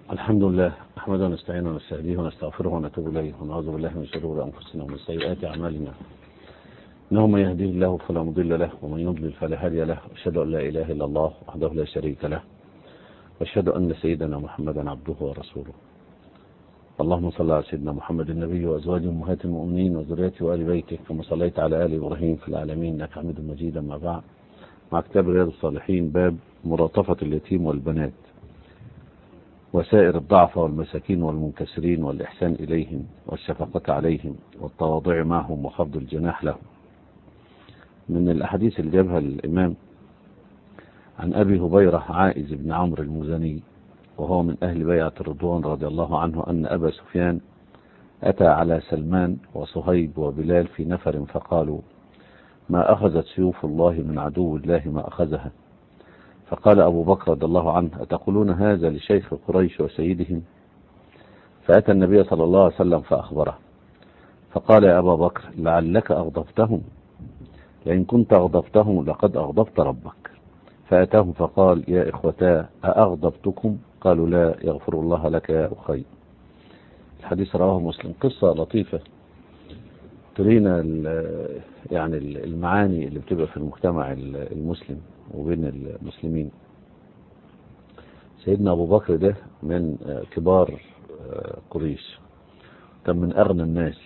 الحمد لله نحمده ونستعينه ونستهديه ونستغفره ونتوب إليه ونعوذ بالله من شرور أنفسنا ومن سيئات أعمالنا. إنه من يهديه الله فلا مضل له ومن يضلل فلا هادي له. أشهد أن لا إله إلا الله وحده لا شريك له، وأشهد أن سيدنا محمدا عبده ورسوله. اللهم صل على سيدنا محمد النبي وأزواجه أمهات المؤمنين وذريته وآل بيته كما صليت على آل إبراهيم في العالمين إنك حميد مجيد. أما بعد، مع كتاب رياض الصالحين، باب ملاطفة اليتيم والبنات وسائر الضعفاء والمساكين والمنكسرين والإحسان إليهم والشفقة عليهم والتواضع معهم وخفض الجناح لهم. من الأحاديث اللي جابها الإمام عن أبي هبيرة عائز بن عمرو المزني، وهو من أهل بيعة الرضوان رضي الله عنه، أن أبا سفيان أتى على سلمان وصهيب وبلال في نفر فقالوا: ما أخذت سيوف الله من عدو الله ما أخذها. فقال أبو بكر رضي الله عنه: أتقولون هذا لشيخ قريش وسيدهم؟ فأتى النبي صلى الله عليه وسلم فأخبره، فقال: يا أبا بكر لعلك أغضبتهم، لئن كنت أغضبتهم لقد أغضبت ربك. فأتاهم فقال: يا إخوتا أأغضبتكم؟ قالوا: لا، يغفر الله لك يا أخي. الحديث رواه مسلم. قصة لطيفة ترينا يعني المعاني اللي بتبقى في المجتمع المسلم وبين المسلمين. سيدنا أبو بكر ده من كبار قريش، كان من أغنى الناس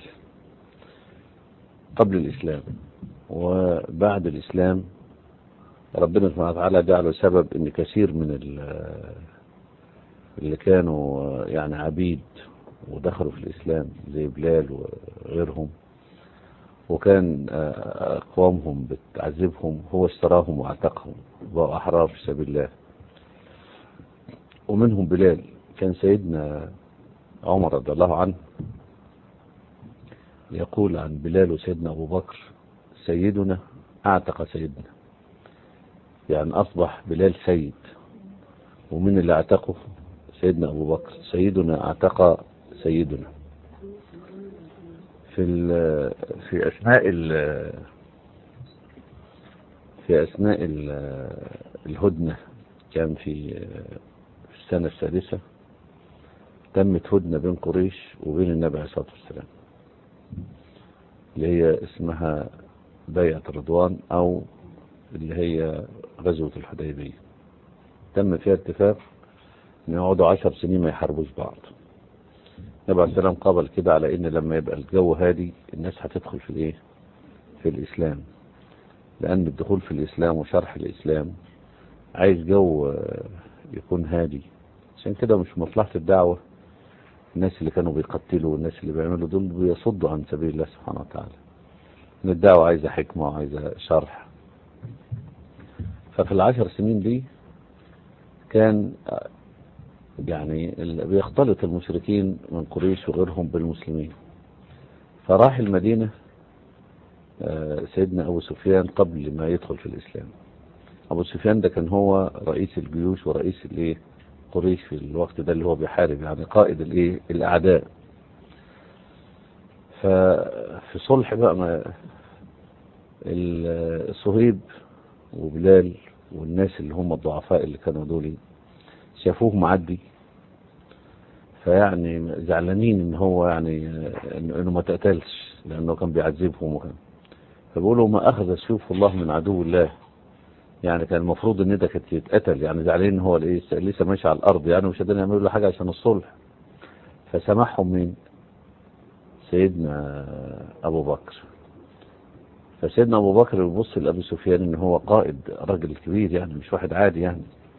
قبل الإسلام، وبعد الإسلام ربنا سبحانه وتعالى جعله سبب إن كثير من اللي كانوا يعني عبيد ودخلوا في الإسلام زي بلال وغيرهم، وكان أقوامهم بتعذبهم، هو اشتراهم واعتقهم وبقوا أحرار في سبيل الله. ومنهم بلال. كان سيدنا عمر رضي الله عنه يقول عن بلال وسيدنا أبو بكر: سيدنا اعتق سيدنا، يعني أصبح بلال سيد، ومن اللي اعتقه سيدنا أبو بكر. سيدنا اعتق سيدنا. في أثناء الهدنة، كان في السنة السادسة تمت هدنة بين قريش وبين النبي عليه الصلاة والسلام، اللي هي اسمها بيعة الرضوان، أو اللي هي غزوة الحديبية. تم فيها اتفاق ان يقعدوا 10 سنين ما يحاربوش بعض. النبي عليه السلام قابل كده على ان لما يبقى الجو هادي الناس هتدخل في الإسلام، لأن الدخول في الإسلام وشرح الإسلام عايز جو يكون هادي. عشان كده مش مصلحة الدعوة الناس اللي كانوا بيقتلوا والناس اللي بيعملوا دول بيصدوا عن سبيل الله سبحانه وتعالى. ان الدعوة عايزة حكمة وعايزة شرح. ففي ال10 سنين دي كان يعني بيختلط المشركين من قريش وغيرهم بالمسلمين. فراح المدينة سيدنا أبو سفيان قبل ما يدخل في الإسلام. أبو سفيان ده كان هو رئيس الجيوش ورئيس قريش في الوقت ده، اللي هو بيحارب، يعني قائد الأعداء. ففي صلح بقى صهيب وبلال والناس اللي هم الضعفاء اللي كانوا دول شافوه معدي، فيعني زعلانين ان هو يعني انه ما تقتلش، لانه كان بيعذبهم وكان. فبيقولوا: ما اخذ سيوف الله من عدو الله، يعني كان المفروض ان ده كانت يتقتل، يعني زعلانين ان هو لسه ماشي على الارض، يعني مش قادرين يعملوا له حاجه عشان الصلح. فسمحهم من سيدنا ابو بكر. فسيدنا ابو بكر بيبص لابي سفيان ان هو قائد، راجل كبير يعني، مش واحد عادي يعني.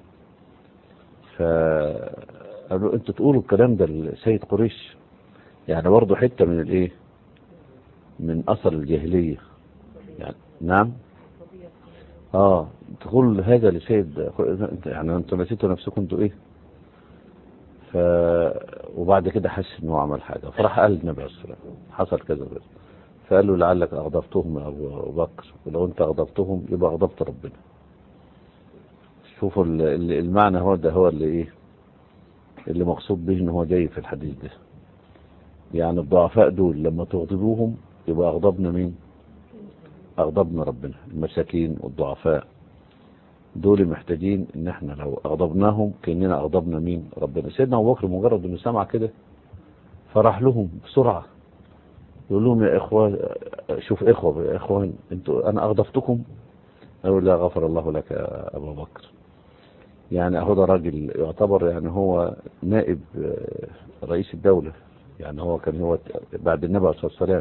فقالوا: انتوا تقولوا الكلام ده لسيد قريش؟ يعني برضه حته من اثر الجاهليه يعني. نعم، تقول هذا لسيد، يعني انتوا نسيتوا نفسكم انتوا ايه؟ وبعد كده حس انه عمل حاجه، فراح قال النبي عليه الصلاه والسلام: حصل كذا كذا. فقال له: لعلك اغضبتهم يا ابو بكر، ولو انت اغضبتهم يبقى اغضبت ربنا. شوفوا المعنى، هو اللي مقصود به ان هو جاي في الحديث ده. يعني الضعفاء دول لما تغضبوهم يبقى اغضبنا مين؟ اغضبنا ربنا. المساكين والضعفاء دول محتاجين ان احنا لو اغضبناهم كأننا اغضبنا مين؟ ربنا. سيدنا ابو بكر مجرد انه سمع كده فراح لهم بسرعة يقول لهم يا اخوان، شوف اخوة يا اخوان، انتوا انا اغضبتكم؟ قالوا لا غفر الله لك يا ابو بكر. يعني اهو ده راجل يعتبر يعني هو نائب رئيس الدولة، يعني هو كان هو بعد النبي عليه الصلاة والسلام،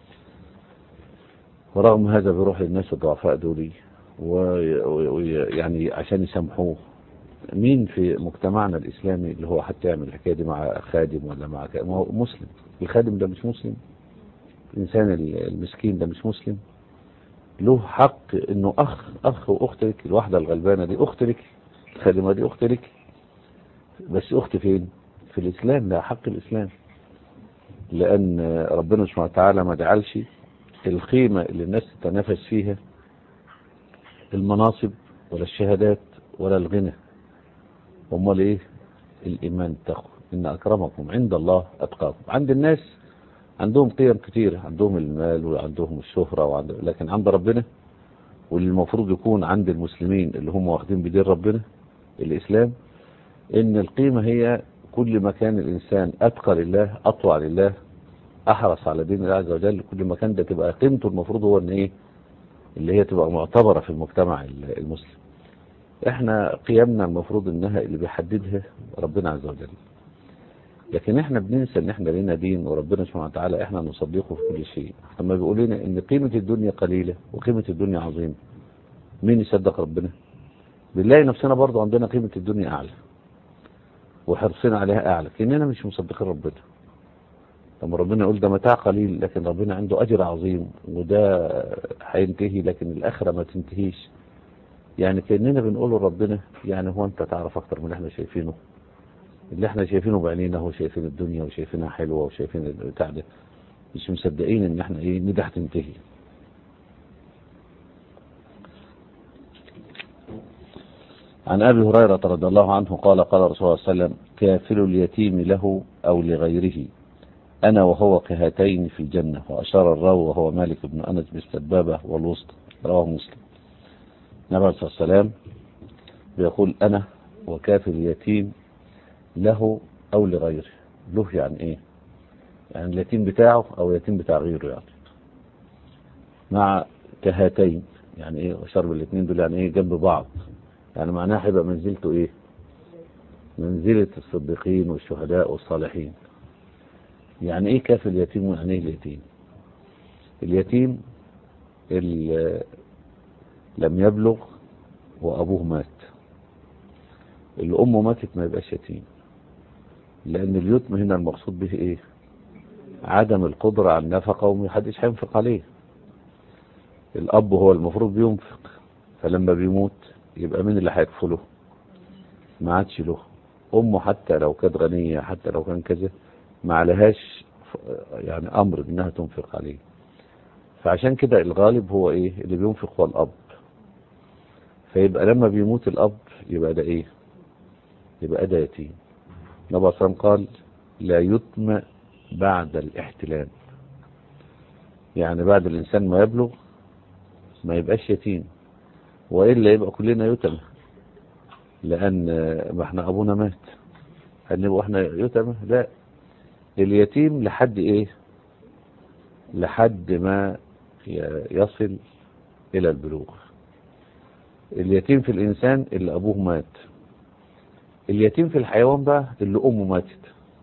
ورغم هذا بيروح للناس الضعفاء دول ويعني عشان يسامحوه. مين في مجتمعنا الإسلامي اللي هو حتى يعمل الحكاية دي مع خادم ولا مع ما هو مسلم؟ الخادم ده مش مسلم؟ الإنسان المسكين ده مش مسلم؟ له حق إنه أخ وأخت لك. الواحدة الغلبانة دي أخت لك، الخادمة دي أخت لك، بس أخت فين؟ في الإسلام، ده حق الإسلام. لأن ربنا سبحانه وتعالى ما جعلش القيمة اللي الناس تتنافس فيها المناصب ولا الشهادات ولا الغنى. امال ايه؟ الايمان، التقوى. ان اكرمكم عند الله اتقاكم. عند الناس عندهم قيم كتير، عندهم المال وعندهم الشهرة لكن عند ربنا، واللي المفروض يكون عند المسلمين اللي هم واخدين بدين ربنا الاسلام، ان القيمة هي كل ما كان الانسان اتقى لله، اطوع لله، احرص على دين الله عز وجل، كل ما كان ده تبقى قيمته المفروض هو ان ايه؟ اللي هي تبقى معتبرة في المجتمع المسلم. احنا قيمنا المفروض انها اللي بيحددها ربنا عز وجل، لكن احنا بننسى ان احنا لنا دين وربنا سبحانه وتعالى احنا نصدقه في كل شيء. لما بيقول لنا ان قيمة الدنيا قليلة وقيمة الدنيا عظيمة، مين يصدق ربنا؟ بنلاقي نفسنا برضو عندنا قيمة الدنيا اعلى وحرصنا عليها اعلى، كأننا مش مصدقين ربنا. لما ربنا يقول ده متاع قليل لكن ربنا عنده اجر عظيم، وده هينتهي لكن الاخرة ما تنتهيش، يعني كأننا بنقول لربنا يعني هو انت تعرف اكتر من اللي احنا شايفينه؟ اللي احنا شايفينه بعينينا هو شايفين الدنيا وشايفينها حلوة وشايفين البتاع ده، مش مصدقين ان احنا ايه؟ ندح تنتهي. عن ابي هريرة رضي الله عنه قال قال رسول الله صلى الله عليه وسلم: كافل اليتيم له او لغيره انا وهو كهاتين في الجنة. واشار الراوي وهو مالك بن انس بالسبابة والوسطى، رواه مسلم. النبي عليه الصلاة والسلام بيقول انا وكافل اليتيم له او لغيره. له يعني ايه؟ يعني اليتيم بتاعه او اليتيم بتاع غيره، يعني مع كهاتين يعني ايه؟ وشرب الاثنين دول يعني ايه؟ جنب بعض، يعني معناها هيبقى منزلته ايه؟ منزلة الصديقين والشهداء والصالحين. يعني ايه كافل اليتيم ويعني ايه اليتيم؟ اليتيم اللي لم يبلغ وابوه مات، اللي امه ماتت ما يبقاش يتيم، لان اليتم هنا المقصود به ايه؟ عدم القدرة على النفقة ومحدش هينفق عليه. الاب هو المفروض بينفق، فلما بيموت يبقى مين اللي هيكفله؟ ما عادش له. امه حتى لو كانت غنية، حتى لو كان كذا، ما عليهاش يعني امر انها تنفق عليه. فعشان كده الغالب هو ايه؟ اللي بينفق هو الاب. فيبقى لما بيموت الاب يبقى ده ايه؟ يبقى ده يتيم. النبي صلى الله عليه وسلم قال: لا يتم بعد الاحتلام، يعني بعد الانسان ما يبلغ ما يبقاش يتيم، وإلا يبقى كلنا يتم، لأن ما احنا أبونا مات، هنبقى احنا يتم؟ لا. اليتيم لحد إيه؟ لحد ما يصل إلى البلوغ. اليتيم في الإنسان اللي أبوه مات. اليتيم في الحيوان بقى اللي أمه ماتت،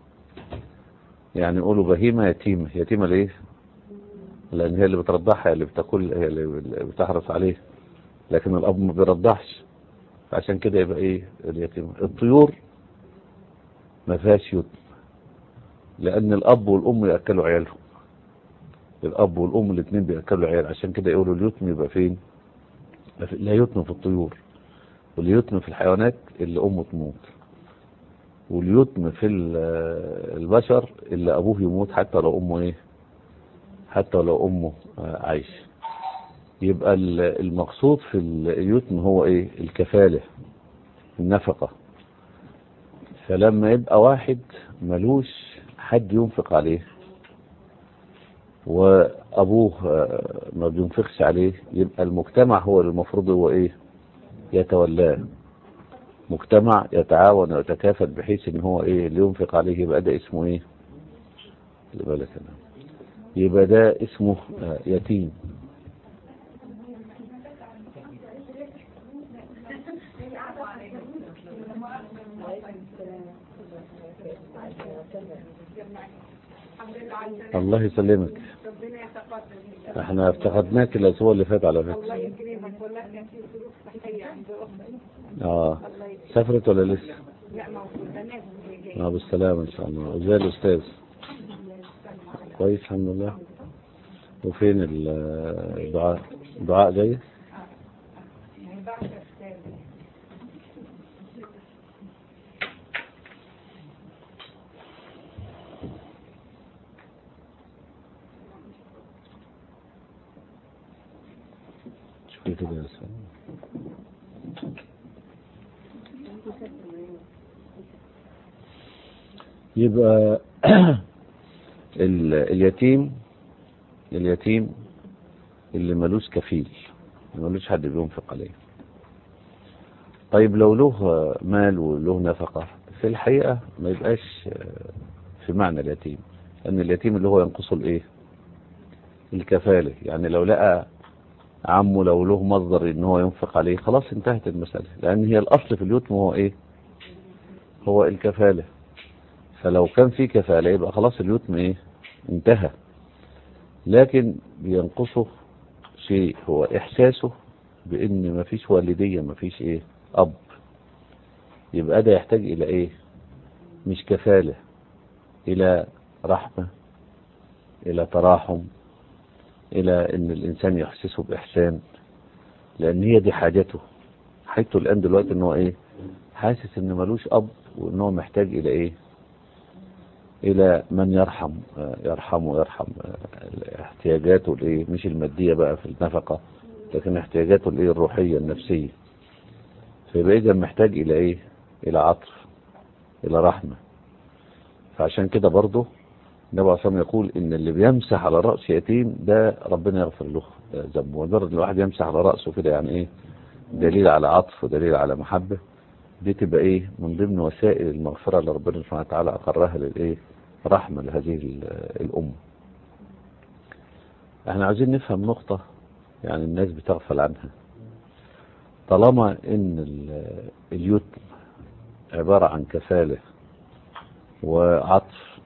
يعني يقولوا بهيمة يتيمة. يتيمة ليه؟ لأن هي اللي بترضعها، هي اللي بتاكل، هي اللي بتحرص عليه، لكن الأب ما بيرضعش، عشان كده يبقى ايه؟ اليتيم. الطيور ما فيهاش يتم، لان الاب والام ياكلوا عيالهم، الاب والام الاثنين بياكلوا عيال، عشان كده يقولوا اليتم يبقى فين؟ لا يتم في الطيور، واليتم في الحيوانات اللي امه تموت، واليتم في البشر اللي ابوه يموت حتى لو امه ايه؟ حتى لو امه عايش. يبقى المقصود في اليتم هو ايه؟ الكفالة، النفقة. فلما يبقى واحد ملوش حد ينفق عليه وابوه ما بينفقش عليه، يبقى المجتمع هو المفروض هو ايه؟ يتولاه، مجتمع يتعاون ويتكافل بحيث ان هو ايه اللي ينفق عليه، يبقى ده اسمه ايه؟ اللي بالك انا، يبقى ده اسمه يتيم. الله يسلمك. احنا افتقدناك الاسبوع اللي فات على فكره. الله يكرمك، والله كان في ظروف صحيه عند اختي. سافرت ولا لسه؟ لا موجوده. بالسلامه ان شاء الله. وزي الاستاذ كويس الحمد لله. وفين الدعاء؟ الدعاء جاي؟ شوفي كده يا سلام. يبقى اليتيم اللي ملوش كفيل، ملوش حد بينفق عليه. طيب لو له مال وله نفقة، في الحقيقة ما يبقاش في معنى اليتيم، لأن اليتيم اللي هو ينقصه الايه؟ الكفالة. يعني لو لقى عمه لو له مصدر ان هو ينفق عليه، خلاص انتهت المسألة، لأن هي الأصل في اليتم هو ايه؟ هو الكفالة. فلو كان في كفالة يبقى خلاص اليتم ايه؟ انتهى. لكن بينقصه شيء، هو إحساسه بأن مفيش والدية، مفيش ايه؟ أب. يبقى ده يحتاج إلى ايه؟ مش كفالة، إلى رحمة، إلى تراحم، إلى أن الإنسان يحسسه بإحسان، لأن هي دي حاجته الآن دلوقتي أنه إيه؟ حاسس أنه ملوش أب، وأنه محتاج إلى إيه؟ إلى من يرحمه ويرحم احتياجاته الإيه؟ مش المادية بقى في النفقة، لكن احتياجاته الإيه؟ الروحية النفسية. فيبقى إذا محتاج إلى إيه؟ إلى عطف، إلى رحمة. فعشان كده برضه النبي عليه الصلاة والسلام يقول إن اللي بيمسح على رأس يتيم ده ربنا يغفر له ذنبه. مجرد الواحد يمسح على رأسه كده يعني إيه؟ دليل على عطف ودليل على محبة. دي تبقى إيه؟ من ضمن وسائل المغفرة اللي ربنا سبحانه وتعالى أقرها للإيه؟ رحمة لهذه الأمة. احنا عايزين نفهم نقطة يعني الناس بتغفل عنها. طالما إن اليتم عبارة عن كفالة وعطف،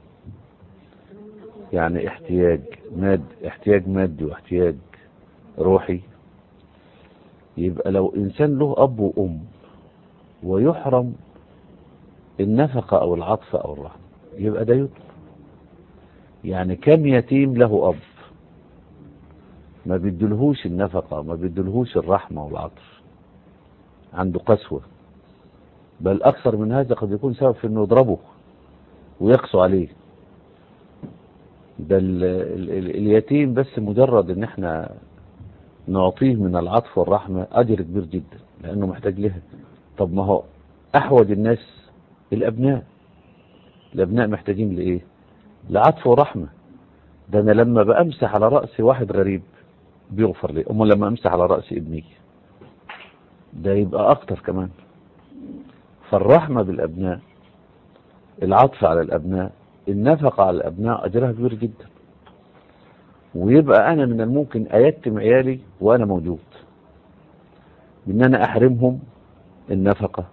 يعني احتياج مادي واحتياج روحي، يبقى لو إنسان له أب وأم ويحرم النفقة أو العطف أو الرحمة، يبقى ده يتم. يعني كم يتيم له أب ما بيدلهوش النفقة، ما بيدلهوش الرحمة والعطف، عنده قسوة، بل أكثر من هذا قد يكون سبب في أنه يضربه ويقسو عليه. ده اليتيم بس مجرد ان احنا نعطيه من العطف والرحمة أجر كبير جدا، لأنه محتاج لها. طب ما هو أحوج الناس الأبناء محتاجين لإيه؟ لعطف ورحمة. ده أنا لما بأمسح على رأس واحد غريب بيغفر لي، أما لما أمسح على رأس ابني ده يبقى أكتر كمان. فالرحمة بالأبناء، العطف على الأبناء، النفقة على الأبناء أجرها كبير جدا. ويبقى أنا من الممكن أيتم عيالي وأنا موجود، بأن أنا أحرمهم النفقة،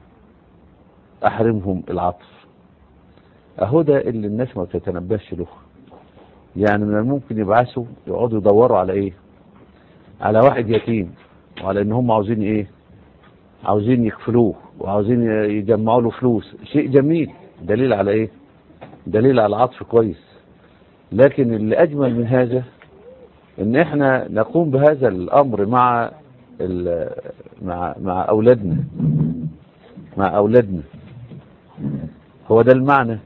أحرمهم العطف. أهو ده اللي الناس ما بتتنبهش له. يعني من الممكن يبعثوا يقعدوا يدوروا على إيه؟ على واحد يتيم، وعلى إن هم عاوزين إيه؟ عاوزين يكفلوه وعاوزين يجمعوا له فلوس. شيء جميل، دليل على إيه؟ دليل على العطف كويس. لكن اللي أجمل من هذا إن إحنا نقوم بهذا الأمر مع أولادنا. هو ده المعنى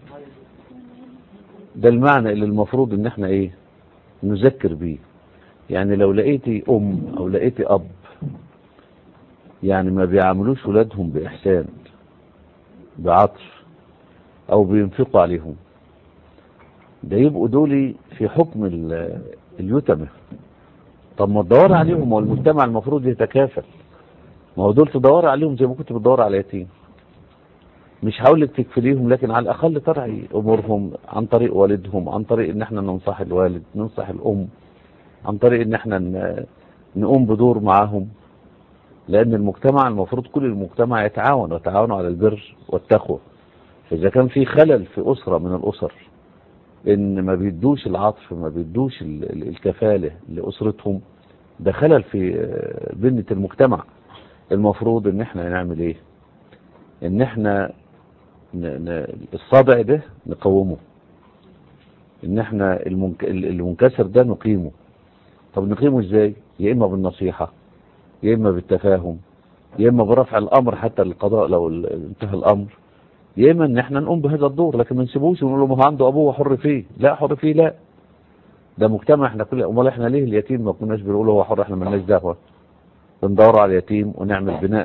اللي المفروض إن إحنا إيه؟ نذكر بيه. يعني لو لقيتي أم أو لقيتي أب يعني ما بيعاملوش ولادهم بإحسان، بعطف، أو بينفقوا عليهم، ده يبقوا دولي في حكم اليتامى. طب ما تدور عليهم، والمجتمع المفروض يتكافل. ما هو دول تدور عليهم زي ما كنت بتدور على يتيم. مش هقول لك تكفليهم، لكن على الاقل ترعي امورهم عن طريق والدهم، عن طريق ان احنا ننصح الوالد، ننصح الام، عن طريق ان احنا نقوم بدور معاهم. لان المجتمع المفروض كل المجتمع يتعاون ويتعاونوا على البر والتقوى. فاذا كان في خلل في اسره من الاسر ان ما بيدوش العطف، ما بيدوش الكفاله لاسرتهم، ده خلل في بنية المجتمع. المفروض ان احنا نعمل ايه؟ ان احنا الصدع ده نقومه، ان احنا المنكسر ده نقيمه. طب نقيمه ازاي؟ يا اما بالنصيحة، يا اما بالتفاهم، يا اما برفع الامر حتى للقضاء لو انتهى الامر، يا اما ان احنا نقوم بهذا الدور. لكن ما نسيبوش ونقول له ما هو عنده ابوه حر فيه. لا، حر فيه لا، ده مجتمع احنا كل. امال احنا ليه اليتيم ما كناش بنقول هو حر؟ احنا مالناش دعوه. بندور على اليتيم ونعمل بناء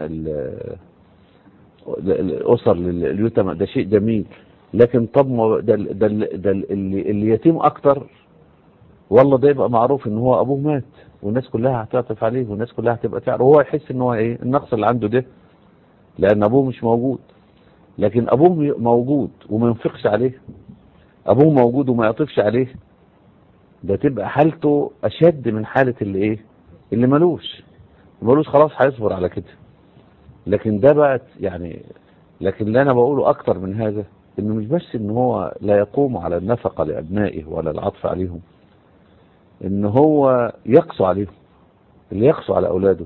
الاسر لليتامى، ده شيء جميل. لكن طب ده اللي يتيم اكتر، والله ده يبقى معروف ان هو ابوه مات والناس كلها هتعطف عليه والناس كلها هتبقى تعرف، وهو يحس ان هو ايه النقص اللي عنده ده لان ابوه مش موجود. لكن ابوه موجود وما ينفقش عليه، ابوه موجود وما يعطفش عليه، ده تبقى حالته اشد من حالة اللي ايه اللي ملوش خلاص هيصبر على كده. لكن ده بقى يعني، لكن اللي انا بقوله اكتر من هذا انه مش بس ان هو لا يقوم على النفقة لابنائه ولا العطف عليهم، ان هو يقسو عليهم. اللي يقسو على اولاده،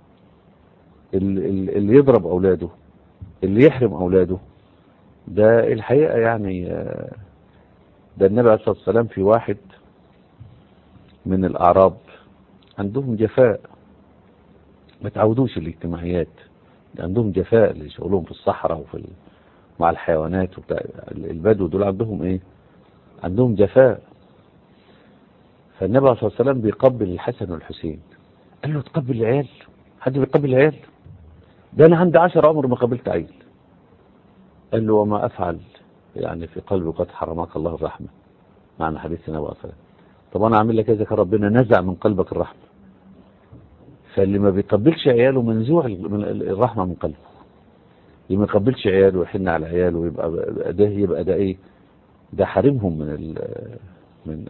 اللي يضرب اولاده، اللي يحرم اولاده، ده الحقيقة يعني ده النبي عليه الصلاة والسلام في واحد من الاعراب عندهم جفاء، ما تعودوش الاجتماعيات، عندهم جفاء اللي شغلهم في الصحراء مع الحيوانات وبتاع. البدو دول عندهم ايه؟ عندهم جفاء. فالنبي عليه الصلاة والسلام بيقبل الحسن والحسين، قال له تقبل العيال؟ حد بيقبل العيال؟ ده انا عندي 10 عمر ما قبلت عيل. قال له وما افعل يعني في قلبي قد حرمك الله الرحمة، معنى حديث النبي عليه الصلاة والسلام. طب انا اعمل لك اذا كان ربنا نزع من قلبك الرحمة؟ فاللي ما بيقبلش عياله منزوع الرحمة من قلبه. اللي ما يقبلش عياله ويحن على عياله يبقى ده ايه؟ ده حارمهم من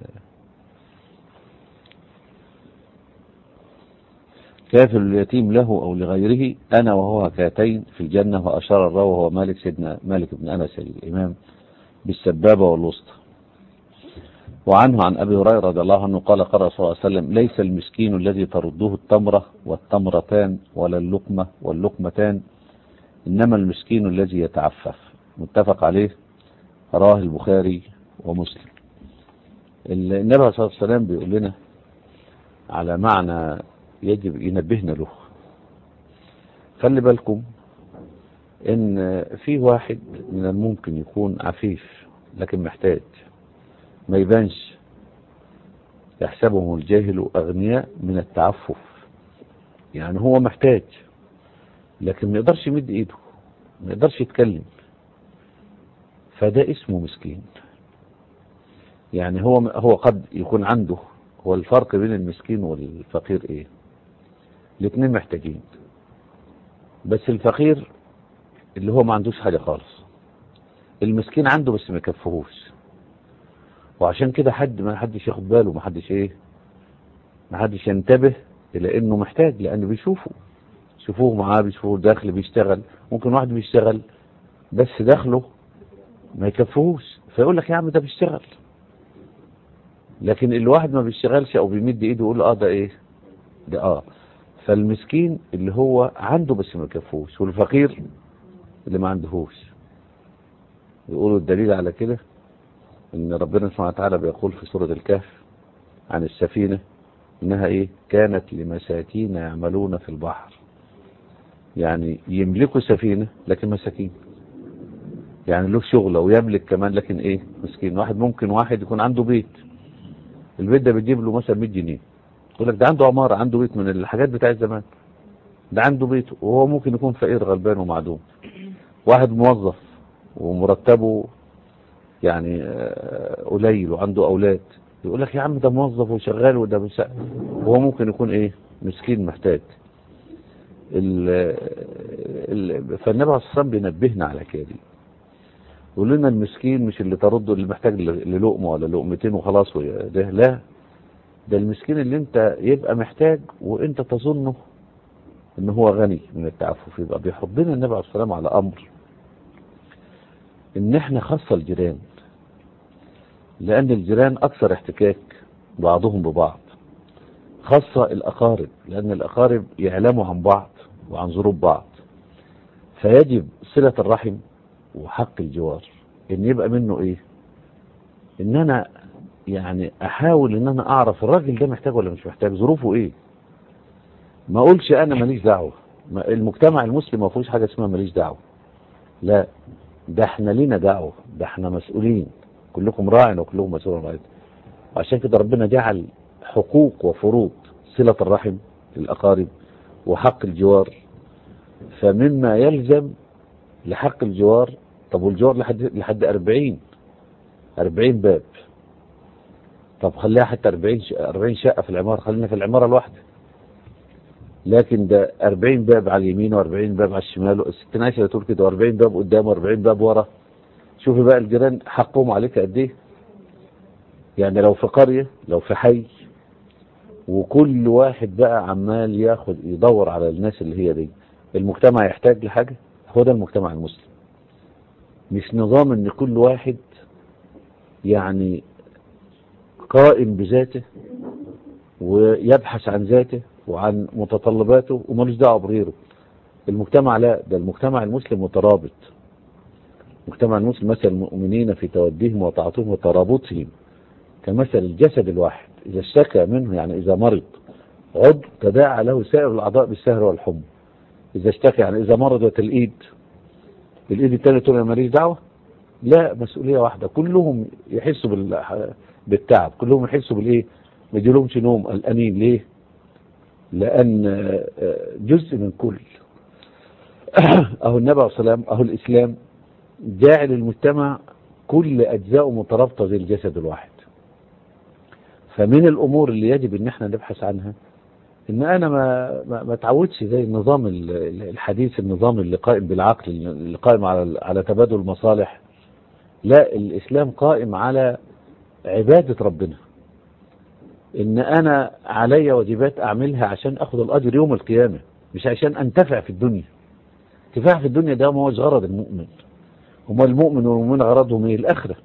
كافل اليتيم له او لغيره انا وهو كاتين في الجنة. واشار الراوي وهو مالك، سيدنا مالك بن انس الامام، بالسبابة والوسطى. وعنه عن ابي هريرة رضي الله عنه قال قال رسول الله صلى الله عليه وسلم ليس المسكين الذي ترده التمرة والتمرتان ولا اللقمة واللقمتان، إنما المسكين الذي يتعفف. متفق عليه، رواه البخاري ومسلم. النبي عليه الصلاة والسلام بيقول لنا على معنى يجب ينبهنا له. خلي بالكم ان في واحد من الممكن يكون عفيف لكن محتاج، ما يبانش، يحسبهم الجاهل أغنياء من التعفف. يعني هو محتاج لكن ما يقدرش يمد ايده، ما يقدرش يتكلم، فده اسمه مسكين. يعني هو قد يكون عنده. هو الفرق بين المسكين والفقير ايه؟ الاثنين محتاجين، بس الفقير اللي هو ما عندوش حاجة خالص، المسكين عنده بس ما يكفهوش. وعشان كده ما حدش ياخد باله، ما حدش ينتبه الى انه محتاج، لانه شوفوه معاه، بيشوفوه داخل بيشتغل. ممكن واحد بيشتغل بس داخله ما يكفهوش، فيقول لك يا عم ده بيشتغل. لكن الواحد ما بيشتغلش او بيمد ايده يقول ده ايه ده. فالمسكين اللي هو عنده بس ما يكفهوش، والفقير اللي ما عندهوش. يقولوا الدليل على كده ان ربنا سبحانه وتعالى بيقول في سورة الكهف عن السفينة انها ايه؟ كانت لمساكين يعملون في البحر. يعني يملكوا سفينة لكن مساكين، يعني له شغله ويملك كمان لكن ايه؟ مسكين. ممكن واحد يكون عنده بيت، البيت ده بيجيب له مثلا 100 جنيه، يقول لك ده عنده عمارة، عنده بيت من الحاجات بتاع زمان، ده عنده بيت، وهو ممكن يكون فقير غلبان ومعدوم. واحد موظف ومرتبه يعني قليل وعنده اولاد، يقول لك يا عم ده موظف وشغال وده وهو ممكن يكون ايه؟ مسكين محتاج. فالنبي عليه الصلاة والسلام بينبهنا على كده، يقول لنا المسكين مش اللي ترده اللي محتاج للقمة ولا لقمتين وخلاص ده، لا، ده المسكين اللي انت يبقى محتاج وانت تظنه ان هو غني من التعفف. يبقى بيحضنا النبي عليه الصلاة والسلام على امر ان احنا خاصة الجيران، لان الجيران اكثر احتكاك بعضهم ببعض، خاصة الاقارب، لان الاقارب يعلموا عن بعض وعن ظروف بعض، فيجب صلة الرحم وحق الجوار ان يبقى منه ايه، ان انا يعني احاول ان انا اعرف الراجل ده محتاج ولا مش محتاج، ظروفه ايه. ما اقولش انا ماليش دعوة، المجتمع المسلم ما فيهوش حاجة اسمها ماليش دعوة، لا، ده احنا لينا دعوة، ده احنا مسؤولين، كلكم راع وكلكم مسؤول عن رعيته. وعشان كده ربنا جعل حقوق وفروض صلة الرحم للأقارب وحق الجوار. فمما يلزم لحق الجوار، طب والجوار لحد 40 باب، طب خليها حتى 40 شقة في العمارة، خلينا في العمارة الواحدة، لكن ده 40 باب على اليمين و40 باب على الشمال، الستين عشرة تقول كده، و40 باب قدام و40 باب ورا. شوفي بقى الجيران حقهم عليك قد ايه. يعني لو في قرية، لو في حي، وكل واحد بقى عمال يدور على الناس اللي هي دي، المجتمع يحتاج لحاجة. هو ده المجتمع المسلم، مش نظام ان كل واحد يعني قائم بذاته ويبحث عن ذاته وعن متطلباته ومالوش دعوه بغيره. المجتمع لا، ده المجتمع المسلم مترابط. المجتمع المسلم مثل المؤمنين في توديهم وطاعتهم وترابطهم كمثل الجسد الواحد، إذا اشتكى منه يعني إذا مرض عضو تداعى له سائر الأعضاء بالسهر والحمى. إذا اشتكى يعني إذا مرضت الإيد التانية تقول أنا ماليش دعوة، لا، مسؤولية واحدة، كلهم يحسوا بالتعب، كلهم يحسوا بالإيه، ما يجيلهمش نوم، قلقانين ليه؟ لأن جزء من كل أهو النبي عليه الصلاة والسلام، أهو الإسلام جاعل المجتمع كل أجزاء مترابطة زي الجسد الواحد. فمن الأمور اللي يجب أن احنا نبحث عنها ان انا ما اتعودش زي النظام الحديث، النظام اللي قائم بالعقل، اللي قائم على تبادل المصالح. لا، الاسلام قائم على عبادة ربنا، ان انا علي واجبات اعملها عشان اخذ الاجر يوم القيامة، مش عشان انتفع في الدنيا. انتفاع في الدنيا ده ما هوش غرض المؤمن، هما المؤمن والمؤمن غرضهم ايه؟ الاخرة.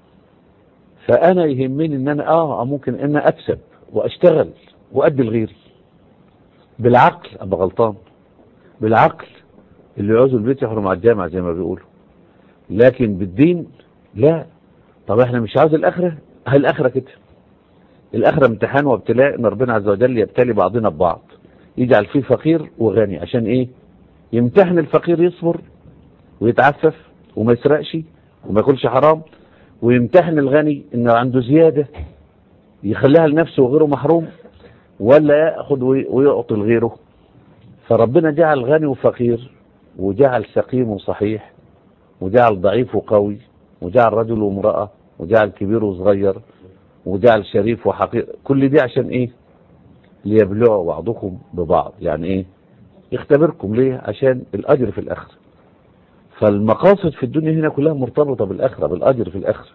فانا يهمني ان انا ممكن ان اكسب واشتغل وادي لغيري بالعقل، ابقى غلطان بالعقل، اللي يعوز البيت يحرم على الجامع زي ما بيقولوا، لكن بالدين لا. طب احنا مش عاوز الاخره، هل الاخره كده؟ الاخره امتحان وابتلاء، ان ربنا عز وجل يبتلي بعضنا ببعض، يجعل فيه فقير وغني، عشان ايه؟ يمتحن الفقير يصبر ويتعفف وما يسرقش وما ياكلش حرام، ويمتحن الغني انه عنده زياده يخليها لنفسه وغيره محروم، ولا ياخذ ويعطي لغيره. فربنا جعل غني وفقير، وجعل سقيم وصحيح، وجعل ضعيف وقوي، وجعل رجل وامرأة، وجعل كبير وصغير، وجعل شريف وحقير. كل دي عشان ايه؟ ليبلعوا بعضكم ببعض. يعني ايه؟ يختبركم. ليه؟ عشان الاجر في الاخره. فالمقاصد في الدنيا هنا كلها مرتبطة بالاخره، بالاجر في الاخره.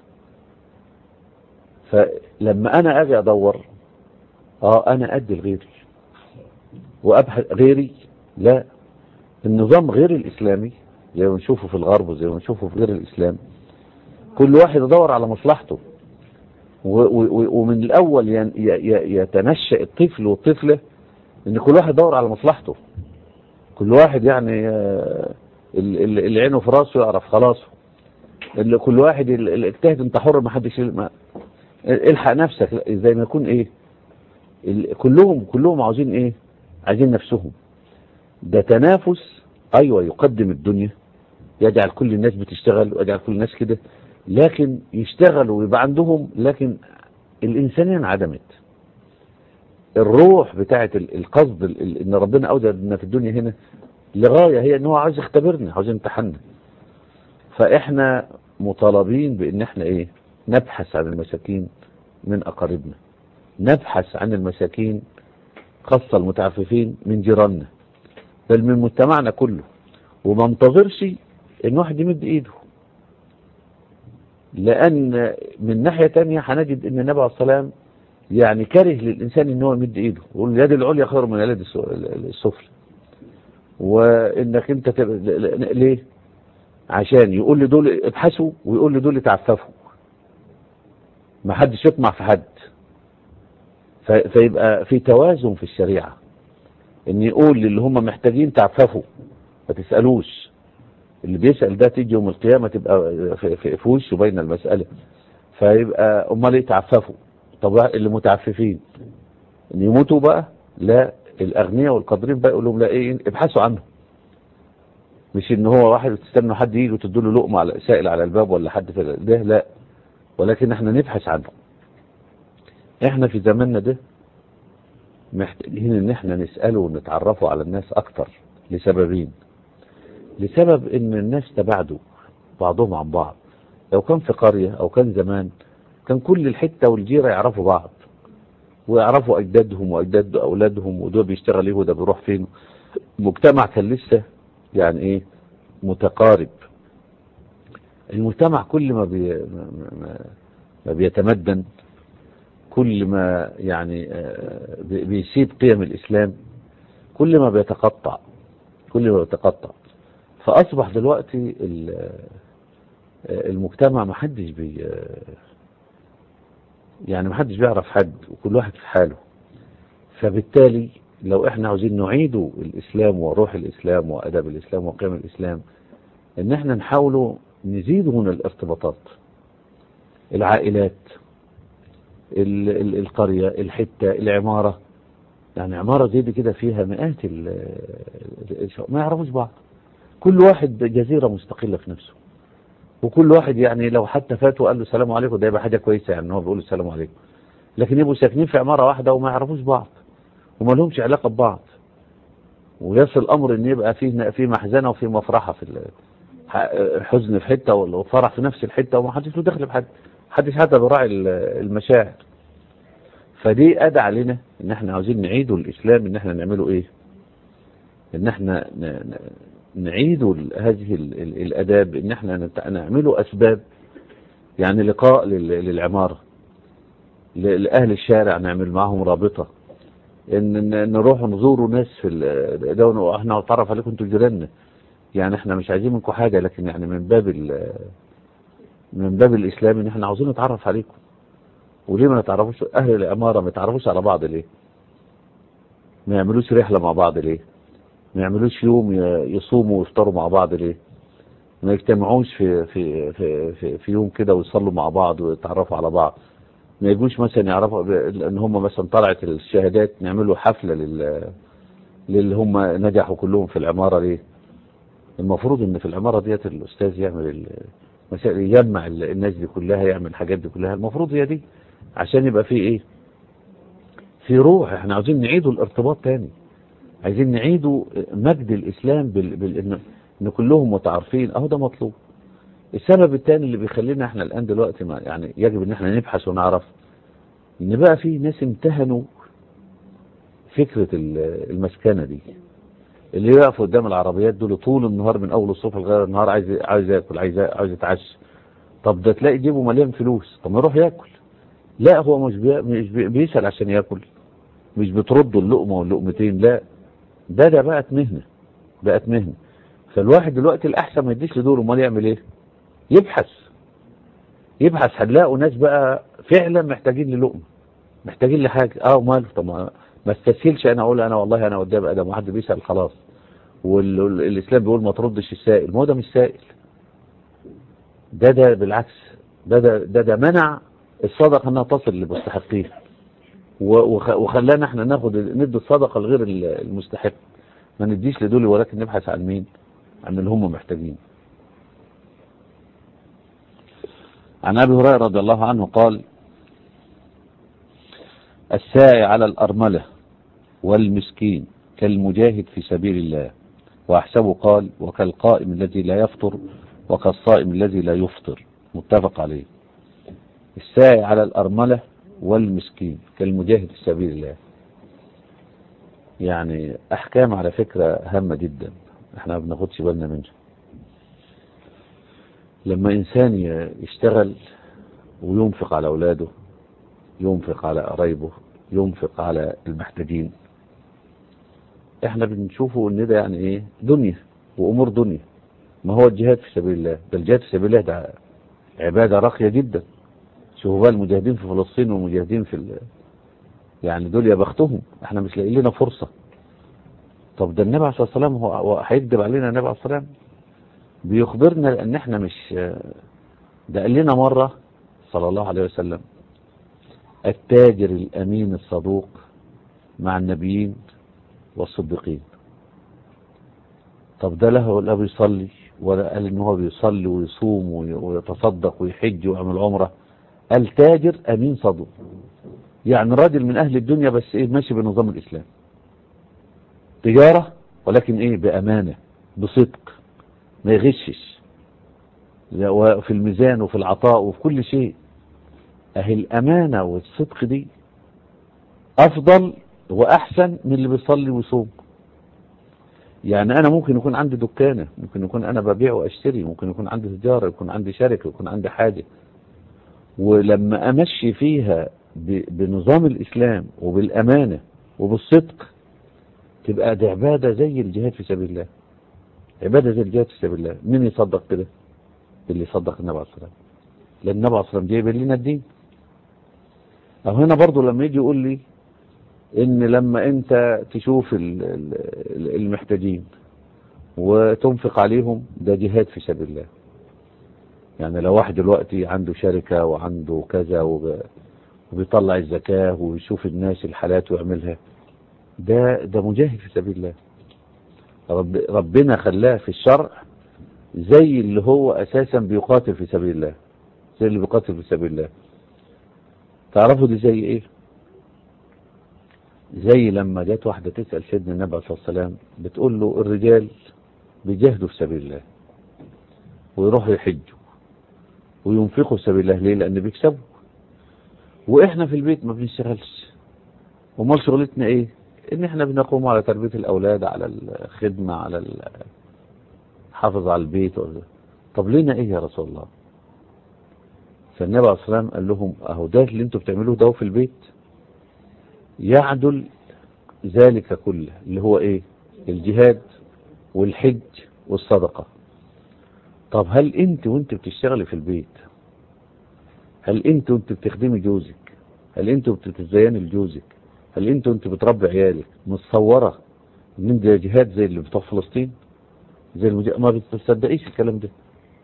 فلما انا اجي ادور انا ادي لغيري وابحث غيري، لا، النظام غير الاسلامي زي ما نشوفه في الغرب وزي ما نشوفه في غير الاسلام، كل واحد يدور على مصلحته، ومن الاول يتنشأ الطفل والطفلة ان كل واحد يدور على مصلحته، كل واحد يعني اللي عينه في راسه يعرف خلاص، كل واحد اجتهد، انت حر، ما حدش الحق نفسك، زي ما يكون ايه، كلهم عاوزين ايه؟ عايزين نفسهم. ده تنافس، ايوه، يقدم الدنيا، يجعل كل الناس بتشتغل ويجعل كل الناس كده، لكن يشتغلوا ويبقى عندهم، لكن الانسانيه انعدمت. الروح بتاعت القصد ان ربنا اوجدنا في الدنيا هنا لغايه، هي ان هو عايز يختبرنا، عايز يمتحننا. فاحنا مطالبين بان احنا ايه؟ نبحث عن المساكين من اقاربنا، نبحث عن المساكين خاصة المتعففين من جيراننا، بل من مجتمعنا كله، وما انتظرش ان واحد يمد ايده. لان من ناحية تانية هنجد ان النبي عليه الصلاة والسلام يعني كاره للانسان ان هو يمد ايده، يقول اليد العليا خير من اليد السفلى. وانك انت ليه؟ عشان يقول لي دول ابحثوا ويقول لي دول تعففوا، ما حدش يطمع في حد. فيبقى في توازن في الشريعة، ان يقول للي هم محتاجين تعففوا ما تسألوش. اللي بيسأل ده تيجي يوم القيامة تبقى في وشه بين المسألة. فيبقى امال ايه تعففوا؟ طب اللي متعففين ان يموتوا بقى؟ لا، الاغنياء والقادرين بقى يقول لهم لا، ايه، ابحثوا عنه. مش ان هو واحد تستنوا حد يجي وتدوا له لقمه على سائل على الباب ولا حد في ده، لا، ولكن احنا نبحث عنه. احنا في زماننا ده محتاجين ان احنا نسأله ونتعرفوا على الناس اكتر لسببين. لسبب ان الناس تباعدوا بعضهم عن بعض. لو كان في قرية او كان زمان كان كل الحتة والجيرة يعرفوا بعض، ويعرفوا اجدادهم واجداد اولادهم، وده بيشتغل ايه وده بيروح فين. المجتمع كان لسه يعني ايه، متقارب. المجتمع كل ما بيتمدن، كل ما يعني بيسيب قيم الإسلام، كل ما بيتقطع، كل ما بيتقطع. فأصبح دلوقتي المجتمع محدش يعني محدش بيعرف حد، وكل واحد في حاله. فبالتالي لو احنا عاوزين نعيد الإسلام وروح الإسلام وأدب الإسلام وقيم الإسلام، ان احنا نحاولوا نزيد من الارتباطات. العائلات، القرية، الحتة، العمارة. يعني عمارة زي دي كده فيها مئات ما يعرفوش بعض، كل واحد جزيرة مستقلة في نفسه، وكل واحد يعني لو حتى فات وقال له السلام عليكم ده يبقى حاجة كويسة، يعني هو بيقول السلام عليكم. لكن يبقوا ساكنين في عمارة واحدة وما يعرفوش بعض وما لهمش علاقة ببعض، ويصل الأمر ان يبقى في محزنة وفي مفرحة، في حزن في حتة وفرح في نفس الحتة، وما حدش له دخل بحد، حدش حتى بيراعي المشاعر. فدي أدى علينا ان احنا عاوزين نعيدوا الإسلام، ان احنا نعمله ايه، ان احنا نعيدوا هذه الأداب، ان احنا نعمله أسباب. يعني لقاء للعمارة، لأهل الشارع نعمل معهم رابطة، ان نروح نزوروا ناس في ده، احنا نتعرف عليكم انتوا جيراننا، يعني احنا مش عايزين منكم حاجة، لكن يعني من باب الإسلام ان احنا عاوزين نتعرف عليكم. وليه ما نتعرفوش؟ أهل العمارة ما يتعرفوش على بعض ليه؟ ما يعملوش رحلة مع بعض ليه؟ ما يعملوش يوم يصوموا ويفطروا مع بعض ليه؟ ما يجتمعوش في يوم كده ويصلوا مع بعض ويتعرفوا على بعض؟ ما يجوش مثلا يعرفوا ان هم مثلا طلعت الشهادات نعملوا حفلة للي هم نجحوا كلهم في العمارة ليه؟ المفروض ان في العمارة ديت الأستاذ يعمل يجمع الناس دي كلها، يعمل الحاجات دي كلها، المفروض هي دي، عشان يبقى في ايه، في روح. احنا عاوزين نعيدوا الارتباط تاني، عايزين نعيدوا مجد الإسلام ان كلهم متعارفين، اهو ده مطلوب. السبب الثاني اللي بيخلينا احنا الآن دلوقتي يعني يجب ان احنا نبحث ونعرف، ان بقى في ناس امتهنوا فكرة المسكنة دي، اللي يقفوا قدام العربيات دول طول النهار من اول الصبح لغايه النهار، عايز ياكل، عايز يتعشى. طب ده تلاقي جيبه مليان فلوس، طب ما يروح ياكل. لا، هو مش بيسأل عشان ياكل، مش بترد اللقمة واللقمتين، لا، ده بقت مهنة، بقت مهنة. فالواحد دلوقتي الأحسن ما يديش لدوره، امال يعمل ايه؟ يبحث هنلاقوا ناس بقى فعلا محتاجين للقمة، محتاجين لحاجة، وماله. طب ما استسهلش انا اقول انا والله انا قدام ادم وحد بيسأل خلاص. والاسلام بيقول ما تردش السائل، ما هو ده مش سائل، ده بالعكس، ده منع الصدقة انها تصل للمستحقين، وخلانا احنا ندي الصدقة لغير المستحق. ما نديش لدول، ولكن نبحث عن مين؟ عن اللي هم محتاجين. عن أبي هريرة رضي الله عنه قال: الساعي على الأرملة والمسكين كالمجاهد في سبيل الله. وأحسبه قال: وكالقائم الذي لا يفطر وكالصائم الذي لا يفطر. متفق عليه. الساعي على الأرملة والمسكين كالمجاهد في سبيل الله. يعني أحكام على فكرة هامة جدا احنا ما بناخدش بالنا منها. لما إنسان يشتغل وينفق على أولاده، ينفق على قرايبه، ينفق على المحتاجين، احنا بنشوفه ان ده يعني ايه، دنيا وامور دنيا. ما هو الجهاد في سبيل الله ده، الجهاد في سبيل الله ده عبادة راقية جدا. شوفوا بقى المجاهدين في فلسطين والمجاهدين يعني دول يا بختهم، احنا مش لاقيين لنا فرصة. طب ده النبي عليه الصلاة والسلام هو هيكذب علينا؟ النبي عليه الصلاة والسلام بيخبرنا ان احنا مش، ده قال لنا مرة صلى الله عليه وسلم: التاجر الأمين الصدوق مع النبيين والصديقين. طب ده لا بيصلي ولا قال ان هو بيصلي ويصوم ويتصدق ويحج ويعمل عمره. قال تاجر امين صدوق، يعني راجل من اهل الدنيا بس ايه، ماشي بنظام الاسلام، تجاره ولكن ايه، بامانه بصدق، ما يغشش في الميزان وفي العطاء وفي كل شيء. اهي الامانه والصدق دي افضل واحسن من اللي بيصلي ويصوم. يعني انا ممكن يكون عندي دكانه، ممكن يكون انا ببيع واشتري، ممكن يكون عندي تجاره، يكون عندي شركه، يكون عندي حاجه، ولما امشي فيها بنظام الاسلام وبالامانه وبالصدق، تبقى دي عباده زي الجهاد في سبيل الله. عباده زي الجهاد في سبيل الله. مين يصدق كده؟ اللي يصدق النبي عليه الصلاه والسلام، لان النبي عليه الصلاه والسلام جايب لنا الدين. او هنا برضو لما يجي يقول لي ان لما انت تشوف المحتاجين وتنفق عليهم، ده جهاد في سبيل الله. يعني لو واحد دلوقتي عنده شركة وعنده كذا وبيطلع الزكاة ويشوف الناس الحالات ويعملها، ده مجاهد في سبيل الله. ربنا خلاه في الشرع زي اللي هو أساسا بيقاتل في سبيل الله، زي اللي بيقاتل في سبيل الله. تعرفوا دي زي ايه؟ زي لما جت واحدة تسأل سيدنا النبي عليه الصلاة والسلام، بتقول له الرجال بيجاهدوا في سبيل الله ويروحوا يحجوا وينفقوا في سبيل الله، ليه؟ لأن بيكسبوا، وإحنا في البيت ما بنشتغلش. وما شغلتنا إيه؟ إن إحنا بنقوم على تربية الأولاد، على الخدمة، على الحافظ على البيت. طب لنا إيه يا رسول الله؟ فالنبي عليه الصلاة والسلام قال لهم: أهو ده اللي أنتوا بتعملوه ده في البيت يعدل ذلك كله، اللي هو إيه؟ الجهاد والحج والصدقة. طب هل أنت وأنت بتشتغلي في البيت، هل أنت وأنت بتخدمي جوزك، هل أنت بتتزيني لجوزك، هل أنت وأنت بتربي عيالك متصورة إن ده جهاد زي اللي بتوع فلسطين؟ زي ما بتصدقيش الكلام ده،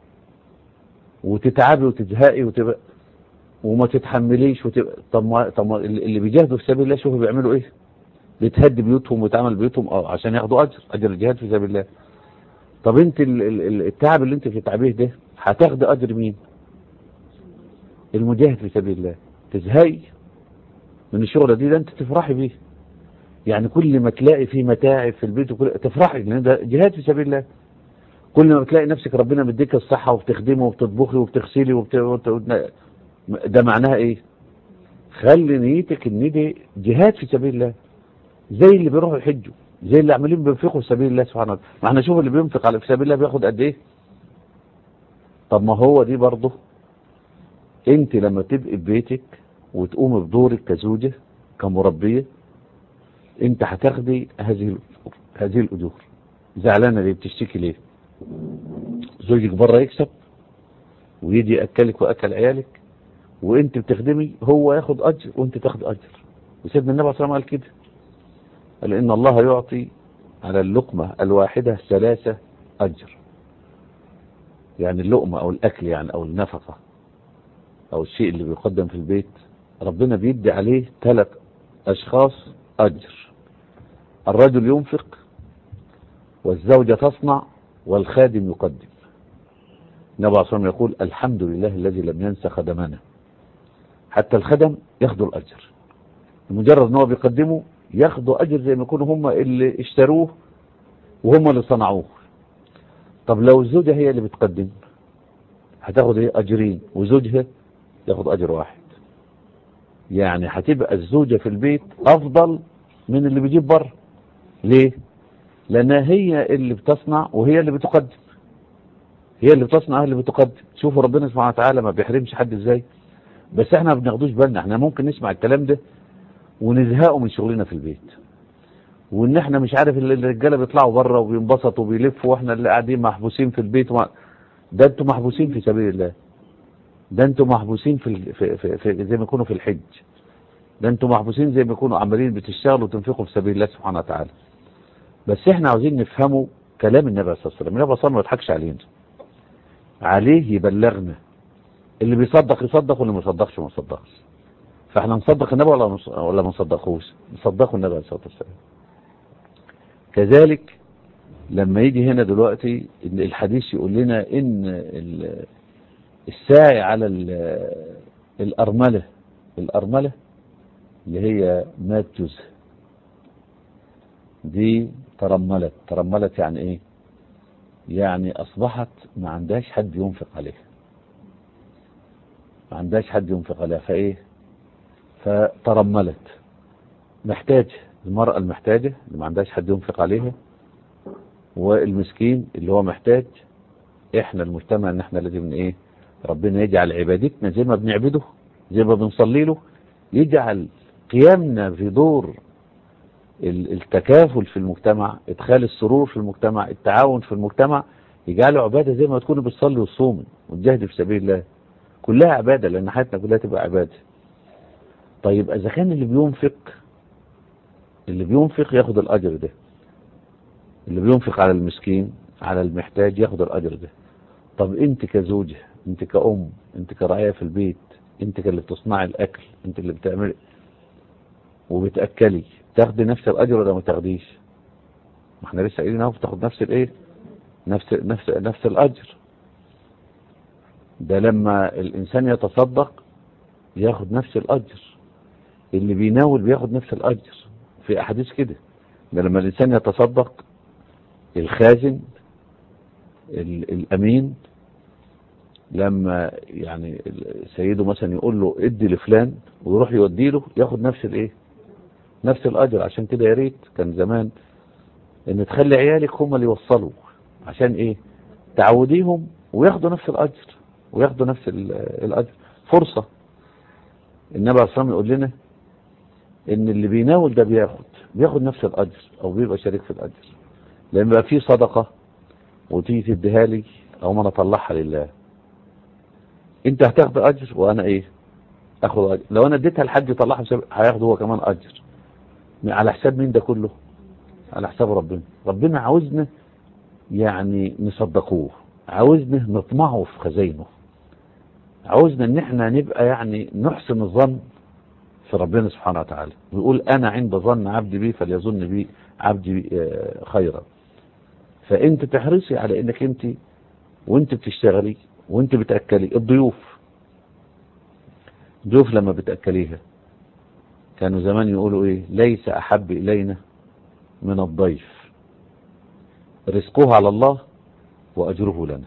وتتعبي وتزهقي وما تتحمليش طب اللي بيجاهدوا في سبيل الله شوفوا بيعملوا ايه؟ بتهد بيوتهم وتعمل بيوتهم عشان ياخدوا اجر الجهاد في سبيل الله. طب انت التعب اللي انت بتتعبيه ده هتاخد اجر مين؟ المجاهد في سبيل الله. تزهقي من الشغله دي، ده انت تفرحي بيه. يعني كل ما تلاقي فيه متاعب في البيت تفرحي، لان ده جهاد في سبيل الله. كل ما بتلاقي نفسك ربنا مديك الصحه وبتخدمي وبتطبخي وبتغسلي ده معناها ايه؟ خلي نيتك ان دي جهاد في سبيل الله، زي اللي بيروحوا يحجوا، زي اللي عاملين بينفقوا في سبيل الله سبحانه وتعالى. ما احنا شوف اللي بينفق على في سبيل الله بياخد قد ايه. طب ما هو دي برضه انت لما تبقي في بيتك وتقومي بدورك كزوجه كمربيه، انت هتاخدي هذه الاجور. زعلانه ليه؟ بتشتكي ليه؟ زوجك بره يكسب ويجي ياكلك واكل عيالك، وانت بتخدمي، هو ياخد اجر وانت تاخد اجر. وسيدنا النبي صلى الله عليه وسلم قال كده، قال ان الله يعطي على اللقمه الواحده 3 اجر. يعني اللقمه او الاكل يعني او النفقه او الشيء اللي بيقدم في البيت، ربنا بيدي عليه 3 اشخاص اجر: الرجل ينفق، والزوجه تصنع، والخادم يقدم. النبي عليه الصلاه والسلام يقول: الحمد لله الذي لم ينس خدمنا. حتى الخدم ياخدوا الاجر، مجرد ان هو بيقدموا ياخدوا اجر زي ما يكونوا هم اللي اشتروه وهم اللي صنعوه. طب لو الزوجه هي اللي بتقدم هتاخد ايه؟ اجرين، وزوجها ياخد اجر واحد. يعني هتبقى الزوجه في البيت افضل من اللي بيجيب بره. ليه؟ لأنها هي اللي بتصنع وهي اللي بتقدم. هي اللي بتصنع، هي اللي بتقدم. شوفوا ربنا سبحانه وتعالى ما بيحرمش حد ازاي. بس احنا ما بناخدوش بالنا. احنا ممكن نسمع الكلام ده ونزهقوا من شغلنا في البيت، وان احنا مش عارف الرجاله بيطلعوا بره وبينبسطوا وبيلفوا واحنا اللي قاعدين محبوسين في البيت. ده انتوا محبوسين في سبيل الله. ده انتوا محبوسين في زي ما يكونوا في الحج. ده انتوا محبوسين زي ما يكونوا عمالين بتشتغلوا وتنفقوا في سبيل الله سبحانه وتعالى. بس احنا عاوزين نفهموا كلام النبي صلى الله عليه وسلم. النبي صلى الله عليه وسلم ما يضحكش علينا، عليه يبلغنا. اللي بيصدق يصدق واللي ما يصدقش ما يصدقش. فاحنا نصدق النبي ولا ما نصدقوش؟ نصدقه النبي عليه الصلاه والسلام. كذلك لما يجي هنا دلوقتي ان الحديث يقول لنا ان الساعي على الارمله اللي هي مات جوزها دي ترملت يعني ايه؟ يعني اصبحت ما عندهاش حد ينفق عليها. ما عندهاش حد ينفق عليها فايه؟ فترملت. محتاجة، المرأة المحتاجة اللي ما عندهاش حد ينفق عليها، والمسكين اللي هو محتاج. احنا المجتمع ان احنا لازم ايه؟ ربنا يجعل عبادتنا زي ما بنعبده، زي ما بنصلي له، يجعل قيامنا في دور التكافل في المجتمع، ادخال السرور في المجتمع، التعاون في المجتمع، يجعله عبادة زي ما تكون بتصلي وتصوم وتجاهد في سبيل الله. كلها عبادة، لان حياتنا كلها تبقى عبادة. طيب اذا كان اللي بينفق ياخد الاجر ده، اللي بينفق على المسكين على المحتاج ياخد الاجر ده. طب انت كزوجة، انت كأم، انت كرعاية في البيت، انت اللي بتصنعي الاكل، انت اللي بتعملي وبتأكلي، تاخدي نفس الاجر ولا ما تاخديش؟ ما احنا لسه قايلين اهو بتاخد نفس الايه؟ نفس الاجر. ده لما الانسان يتصدق ياخد نفس الاجر. اللي بيناول بياخد نفس الاجر. في احاديث كده. ده لما الانسان يتصدق، الخازن الامين لما يعني سيده مثلا يقول له ادي لفلان ويروح يودي له، ياخد نفس الايه؟ نفس الاجر. عشان كده يا ريت كان زمان ان تخلي عيالك هم اللي يوصلوا. عشان ايه؟ تعوديهم وياخدوا نفس الاجر، وياخدوا نفس الاجر. فرصة. النبي عليه الصلاة والسلام يقول لنا ان اللي بيناول ده بياخد نفس الاجر او بيبقى شريك في الاجر. لان بقى في صدقة وتيجي تديها لي او ما نطلعها لله، انت هتاخد اجر وانا ايه؟ اخد اجر. لو انا اديتها لحد يطلعها هياخد هو كمان اجر. على حساب مين ده كله؟ على حساب ربنا. ربنا عاوزنا يعني نصدقوه، عاوزنا نطمعه في خزينه، عاوزنا ان احنا نبقى يعني نحسن الظن في ربنا سبحانه وتعالى. ويقول انا عند ظن عبدي بي فليظن بي عبدي خيرا. فانت تحرصي على انك انت وانت بتشتغلي وانت بتأكلي الضيوف لما بتأكليها، كانوا زمان يقولوا ايه؟ ليس احب الينا من الضيف رزقه على الله واجره لنا.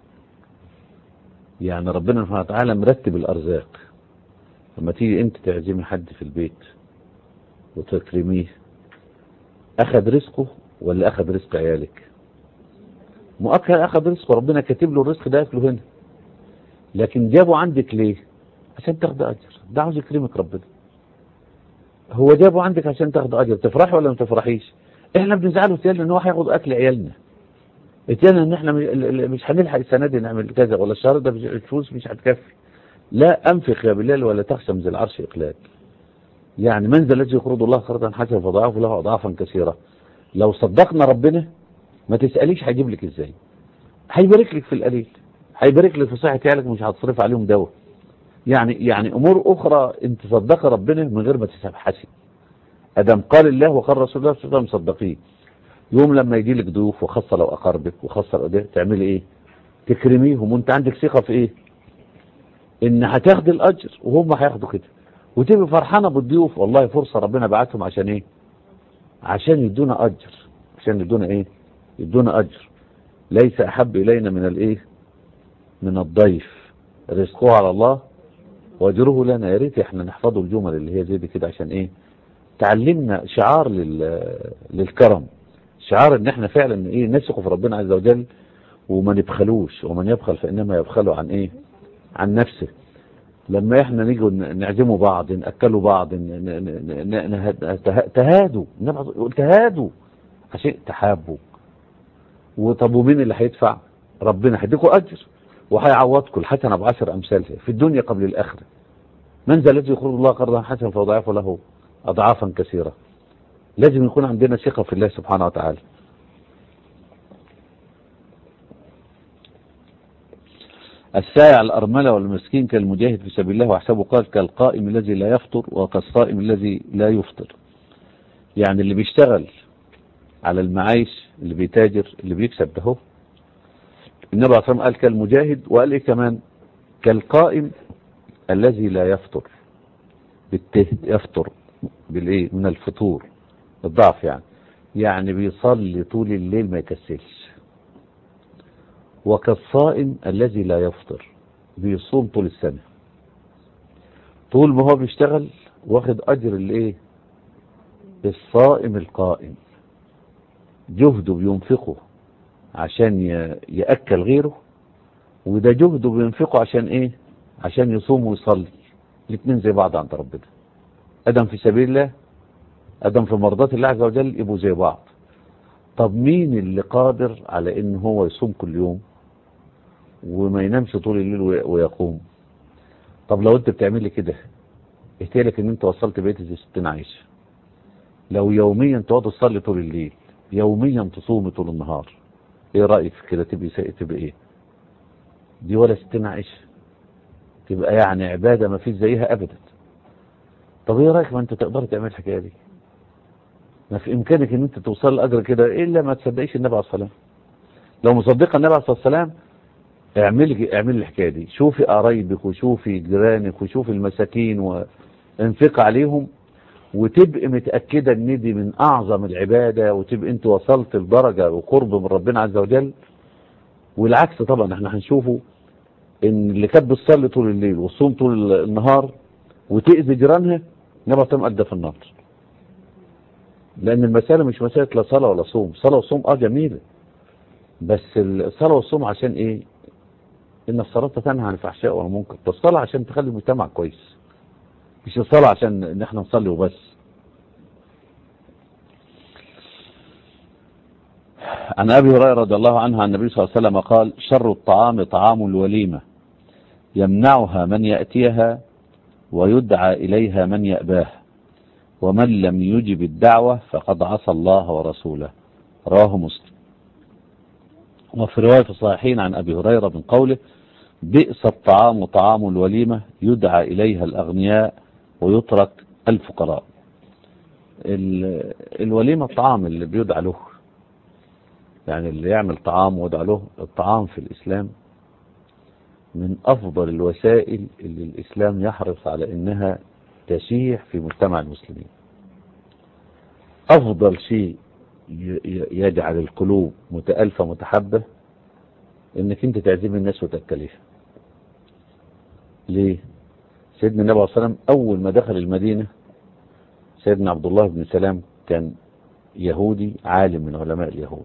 يعني ربنا سبحانه وتعالى مرتب الارزاق. لما تيجي انت تعزمي حد في البيت وتكرميه، اخذ رزقه ولا اخذ رزق عيالك؟ مؤكد اخذ رزقه. ربنا كاتب له الرزق ده ياكله هنا، لكن جابه عندك ليه؟ عشان تاخد اجر. ده عاوز يكرمك ربنا. هو جابه عندك عشان تاخد اجر. تفرحي ولا ما تفرحيش؟ احنا بنزعله تيالنا ان هو هياخد اكل عيالنا، اتيالنا ان احنا مش هنلحق السنه دي نعمل كذا، ولا الشهر ده الفلوس مش هتكفي. لا، انفق يا بلال ولا تخشى من ذي العرش اقلاك. يعني من ذا الذي يقرض الله قرضا حسنا فضاعفه له اضعافا كثيره. لو صدقنا ربنا ما تساليش هيجيب لك ازاي. هيبارك لك في القليل، هيبارك لك في صحه عيالك، مش هتصرف عليهم دواء. يعني امور اخرى انت صدق ربنا من غير ما تستبحثي. ادم قال الله وقال رسول الله صلى الله عليه وسلم صدقيه. يوم لما يجي لك ضيوف، وخاصه لو اقاربك وخاصه لو تعملي ايه؟ تكرميهم وانت عندك ثقه في ايه؟ ان هتاخد الاجر وهم هياخدوا كده، وتبقى فرحانه بالضيوف. والله فرصه ربنا بعتهم عشان ايه؟ عشان يدونا اجر. عشان يدونا ايه؟ يدونا اجر. ليس احب الينا من الايه؟ من الضيف رزقه على الله واجره لنا. يا ريت احنا نحفظوا الجمل اللي هي زي دي كده. عشان ايه؟ تعلمنا شعار للكرم، شعار ان احنا فعلا ايه نثق في ربنا عز وجل وما نبخلوش، ومن يبخل فانما يبخل عن ايه؟ عن نفسه. لما احنا نيجي نعزموا بعض، ناكلوا بعض، تهادوا، تهادوا عشان تحابوا. وطب ومين اللي هيدفع؟ ربنا هيديكوا اجر وهيعوضكم الحسنه ب10 امثالها في الدنيا قبل الاخره. من ذا الذي يقرض الله قرضا حسنا فيضاعفه له اضعافا كثيره. لازم يكون عندنا ثقه في الله سبحانه وتعالى. السائع الأرملة والمسكين كالمجاهد في سبيل الله وحسابه قال كالقائم الذي لا يفطر وكالصائم الذي لا يفطر. يعني اللي بيشتغل على المعايش، اللي بيتاجر، اللي بيكسب ده، النبي عليه الصلاة والسلام قال كالمجاهد، وقال ايه كمان؟ كالقائم الذي لا يفطر، يفطر بالايه؟ من الفطور، الضعف يعني بيصلي طول الليل ما يكسلش. وكالصائم الذي لا يفطر، بيصوم طول السنة، طول ما هو بيشتغل واخد اجر الايه؟ الصائم القائم، جهده بينفقه عشان يأكل غيره، وده جهده بينفقه عشان ايه؟ عشان يصوم ويصلي. الاثنين زي بعض عند ربنا. ادم في سبيل الله، ادم في مرضات الله عز وجل، يبقوا زي بعض. طب مين اللي قادر على ان هو يصوم كل يوم وما ينامش طول الليل ويقوم؟ طب لو انت بتعمل لي كده، اهتالك ان انت وصلت بيت زي 60 عايشه. لو يوميا تقعد تصلي طول الليل، يوميا تصوم طول النهار، ايه رايك في كده؟ تبقى ايه دي؟ ولا 60 عايشه، تبقى يعني عباده ما فيش زيها ابدا. طب ايه رايك ما انت تقدر تعمل الحكايه دي؟ ما في امكانك ان انت توصل لاجر كده الا ما تصدقيش النبي عليه الصلاه والسلام. لو مصدقه النبي عليه الصلاه والسلام اعملي الحكايه دي. شوفي قرايبك وشوفي جيرانك وشوفي المساكين وانفق عليهم، وتبقي متاكده ان دي من اعظم العباده، وتبقي انت وصلت لدرجه وقرب من ربنا عز وجل. والعكس طبعا احنا هنشوفه، ان اللي كانت بتصلي طول الليل وتصوم طول النهار وتاذي جيرانها، النبي صلى الله في النار. لان المساله مش مساله لا صلاه ولا صوم. صلاه وصوم جميله، بس الصلاه والصوم عشان ايه؟ ان الصلاه تنهى عن الفحشاء والمنكر. الصلاه عشان تخلي المجتمع كويس، مش الصلاه عشان ان احنا نصلي وبس. عن ابي هريره رضي الله عنه عن النبي صلى الله عليه وسلم قال شر الطعام طعام الوليمه يمنعها من ياتيها ويدعى اليها من يأباها، ومن لم يجب الدعوه فقد عصى الله ورسوله. رواه مسلم. وفي روايه الصحيحين عن ابي هريره من قوله بئس الطعام طعام الوليمه يدعى اليها الاغنياء ويترك الفقراء. الوليمه الطعام اللي بيدعى له، يعني اللي يعمل طعام ويدعى له. الطعام في الإسلام من أفضل الوسائل اللي الإسلام يحرص على إنها تشيع في مجتمع المسلمين. أفضل شيء يجعل القلوب متألفة متحبة إنك أنت تعزم الناس وتأكلها. ليه؟ سيدنا النبي عليه الصلاة والسلام أول ما دخل المدينة، سيدنا عبد الله بن سلام كان يهودي عالم من علماء اليهود،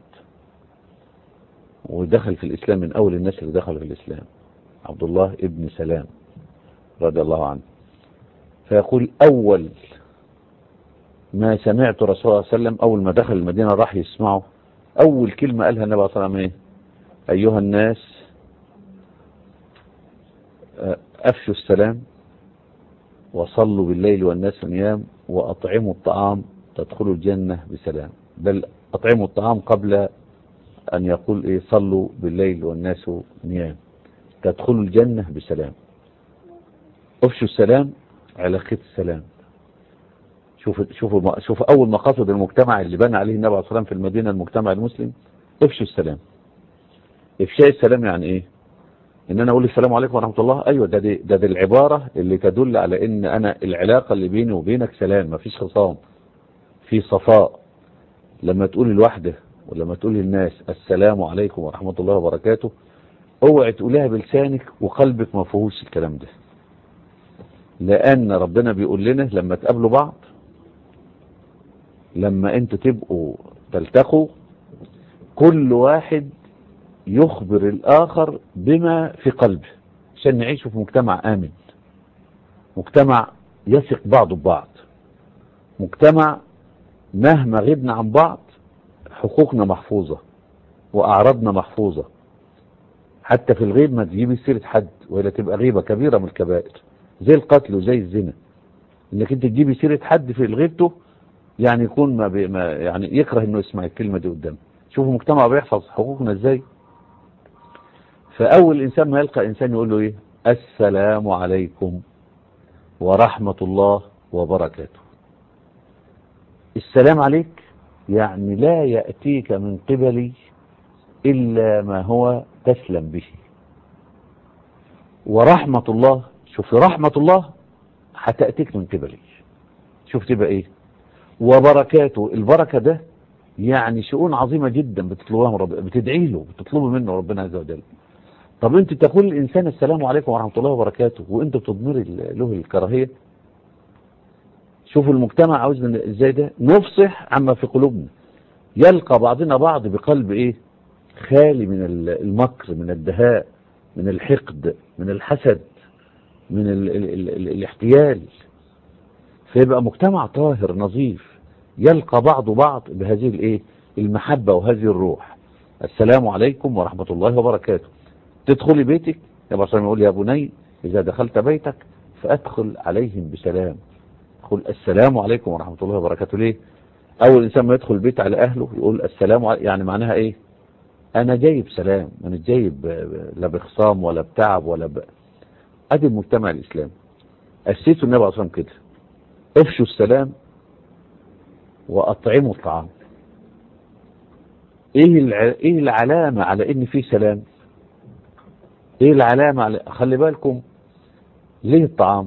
ودخل في الإسلام من أول الناس اللي دخلوا في الإسلام، عبد الله ابن سلام رضي الله عنه. فيقول أول ما سمعت رسول الله صلى الله عليه وسلم أول ما دخل المدينة راح يسمعه، أول كلمة قالها النبي صلى الله عليه وسلم إيه؟ أيها الناس أفشوا السلام وصلوا بالليل والناس نيام وأطعموا الطعام تدخلوا الجنة بسلام. بل أطعموا الطعام قبل أن يقول إيه؟ صلوا بالليل والناس نيام تدخلوا الجنة بسلام. أفشوا السلام، علاقة السلام. شوف أول مقاصد المجتمع اللي بنى عليه النبي عليه الصلاة والسلام في المدينة، المجتمع المسلم، افشوا السلام. افشاء السلام يعني إيه؟ إن أنا أقول السلام عليكم ورحمة الله. أيوة، ده العبارة اللي تدل على إن أنا العلاقة اللي بيني وبينك سلام، مفيش خصام، في صفاء. لما تقول الوحدة ولما تقول للناس السلام عليكم ورحمة الله وبركاته، اوعي تقولها بلسانك وقلبك ما فيهوش الكلام ده. لأن ربنا بيقول لنا لما تقابلوا بعض لما انتوا تبقوا تلتقوا كل واحد يخبر الآخر بما في قلبه، عشان نعيش في مجتمع آمن، مجتمع يثق بعض ببعض، مجتمع مهما غبنا عن بعض حقوقنا محفوظة وأعراضنا محفوظة. حتى في الغيب ما تجيبي سيرة حد ولا تبقى غيبة كبيرة من الكبائر، زي القتل وزي الزنا. انك انت تجيبي سيرة حد في غيبته يعني يكون ما يعني يكره انه يسمع الكلمة دي قدامه. شوفوا المجتمع بيحفظ حقوقنا ازاي. فأول إنسان ما يلقى إنسان يقول له إيه؟ السلام عليكم ورحمة الله وبركاته. السلام عليك يعني لا يأتيك من قبلي إلا ما هو تسلم به. ورحمة الله، شوف رحمة الله هتأتيك من قبلي، شوف تبقى إيه؟ وبركاته، البركة ده يعني شؤون عظيمة جدا بتطلبها من ربنا، بتدعي له، بتطلبه منه ربنا عز وجل. طب انت تقول للإنسان السلام عليكم ورحمة الله وبركاته وانت بتضمر له الكراهية؟ شوفوا المجتمع عاوزنا ازاي ده نفصح عما في قلوبنا، يلقى بعضنا بعض بقلب ايه؟ خالي من المكر، من الدهاء، من الحقد، من الحسد، من الاحتيال. فيبقى مجتمع طاهر نظيف يلقى بعضه بعض بهذه الايه؟ المحبة وهذه الروح. السلام عليكم ورحمة الله وبركاته. تدخلي بيتك النبي صلى الله عليه وسلم يقول يا بني إذا دخلت بيتك فأدخل عليهم بسلام. قل السلام عليكم ورحمة الله وبركاته. ليه؟ أول إنسان ما يدخل البيت على أهله يقول السلام عليكم، يعني معناها إيه؟ أنا جايب سلام، أنا جايب لا بخصام ولا بتعب ولا أدي المجتمع الإسلامي أسسه النبي عليه الصلاة والسلام كده. افشوا السلام وأطعموا الطعام. إيه العلامة على إن في سلام؟ ايه العلامة على، خلي بالكم ليه الطعام؟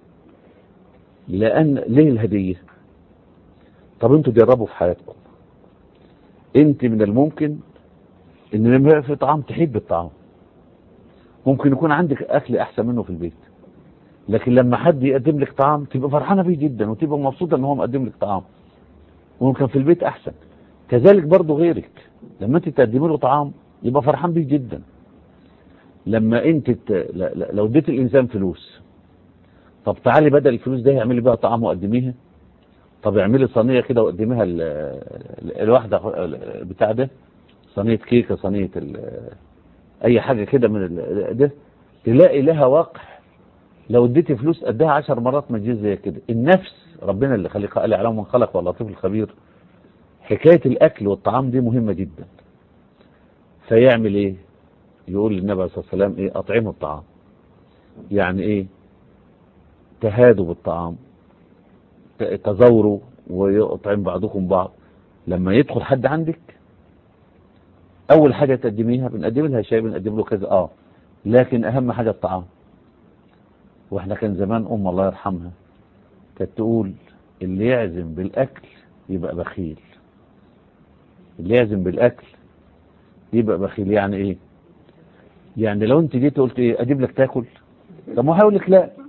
ليه الهدية؟ طب انتوا جربوا في حياتكم، انت من الممكن ان لما يبقى في طعام تحب الطعام، ممكن يكون عندك اكل احسن منه في البيت، لكن لما حد يقدم لك طعام تبقى فرحانة بيه جدا وتبقى مبسوطة ان هو مقدم لك طعام، وممكن في البيت احسن. كذلك برضو غيرك لما انت تقدمي له طعام يبقى فرحان بيه جدا. لما انت لو اديت الانسان فلوس، طب تعالي بدل الفلوس ده اعملي بيها طعام وقدميها. طب اعملي صينيه كده وقدميها الواحده بتاع ده، صينيه كيكه، صينيه اي حاجه كده من ده، تلاقي لها وقع. لو اديتي فلوس قدها 10 مرات ما تجيش زي كده. النفس ربنا اللي خلقها، قال يعلم من خلق واللطيف الخبير. حكايه الاكل والطعام دي مهمه جدا. فيعمل ايه؟ يقول للنبي عليه الصلاه والسلام ايه؟ اطعموا الطعام. يعني ايه؟ تهادوا بالطعام، تزوروا ويطعم بعضكم بعض. لما يدخل حد عندك اول حاجه تقدميها، بنقدم لها شاي، بنقدم له كذا، لكن اهم حاجه الطعام. واحنا كان زمان الله يرحمها كانت تقول اللي يعزم بالاكل يبقى بخيل. اللي يعزم بالاكل يبقى بخيل. يعني ايه؟ يعني لو انت جيت قلت ايه اجيب لك تاكل، طب ما هيقول لك لا.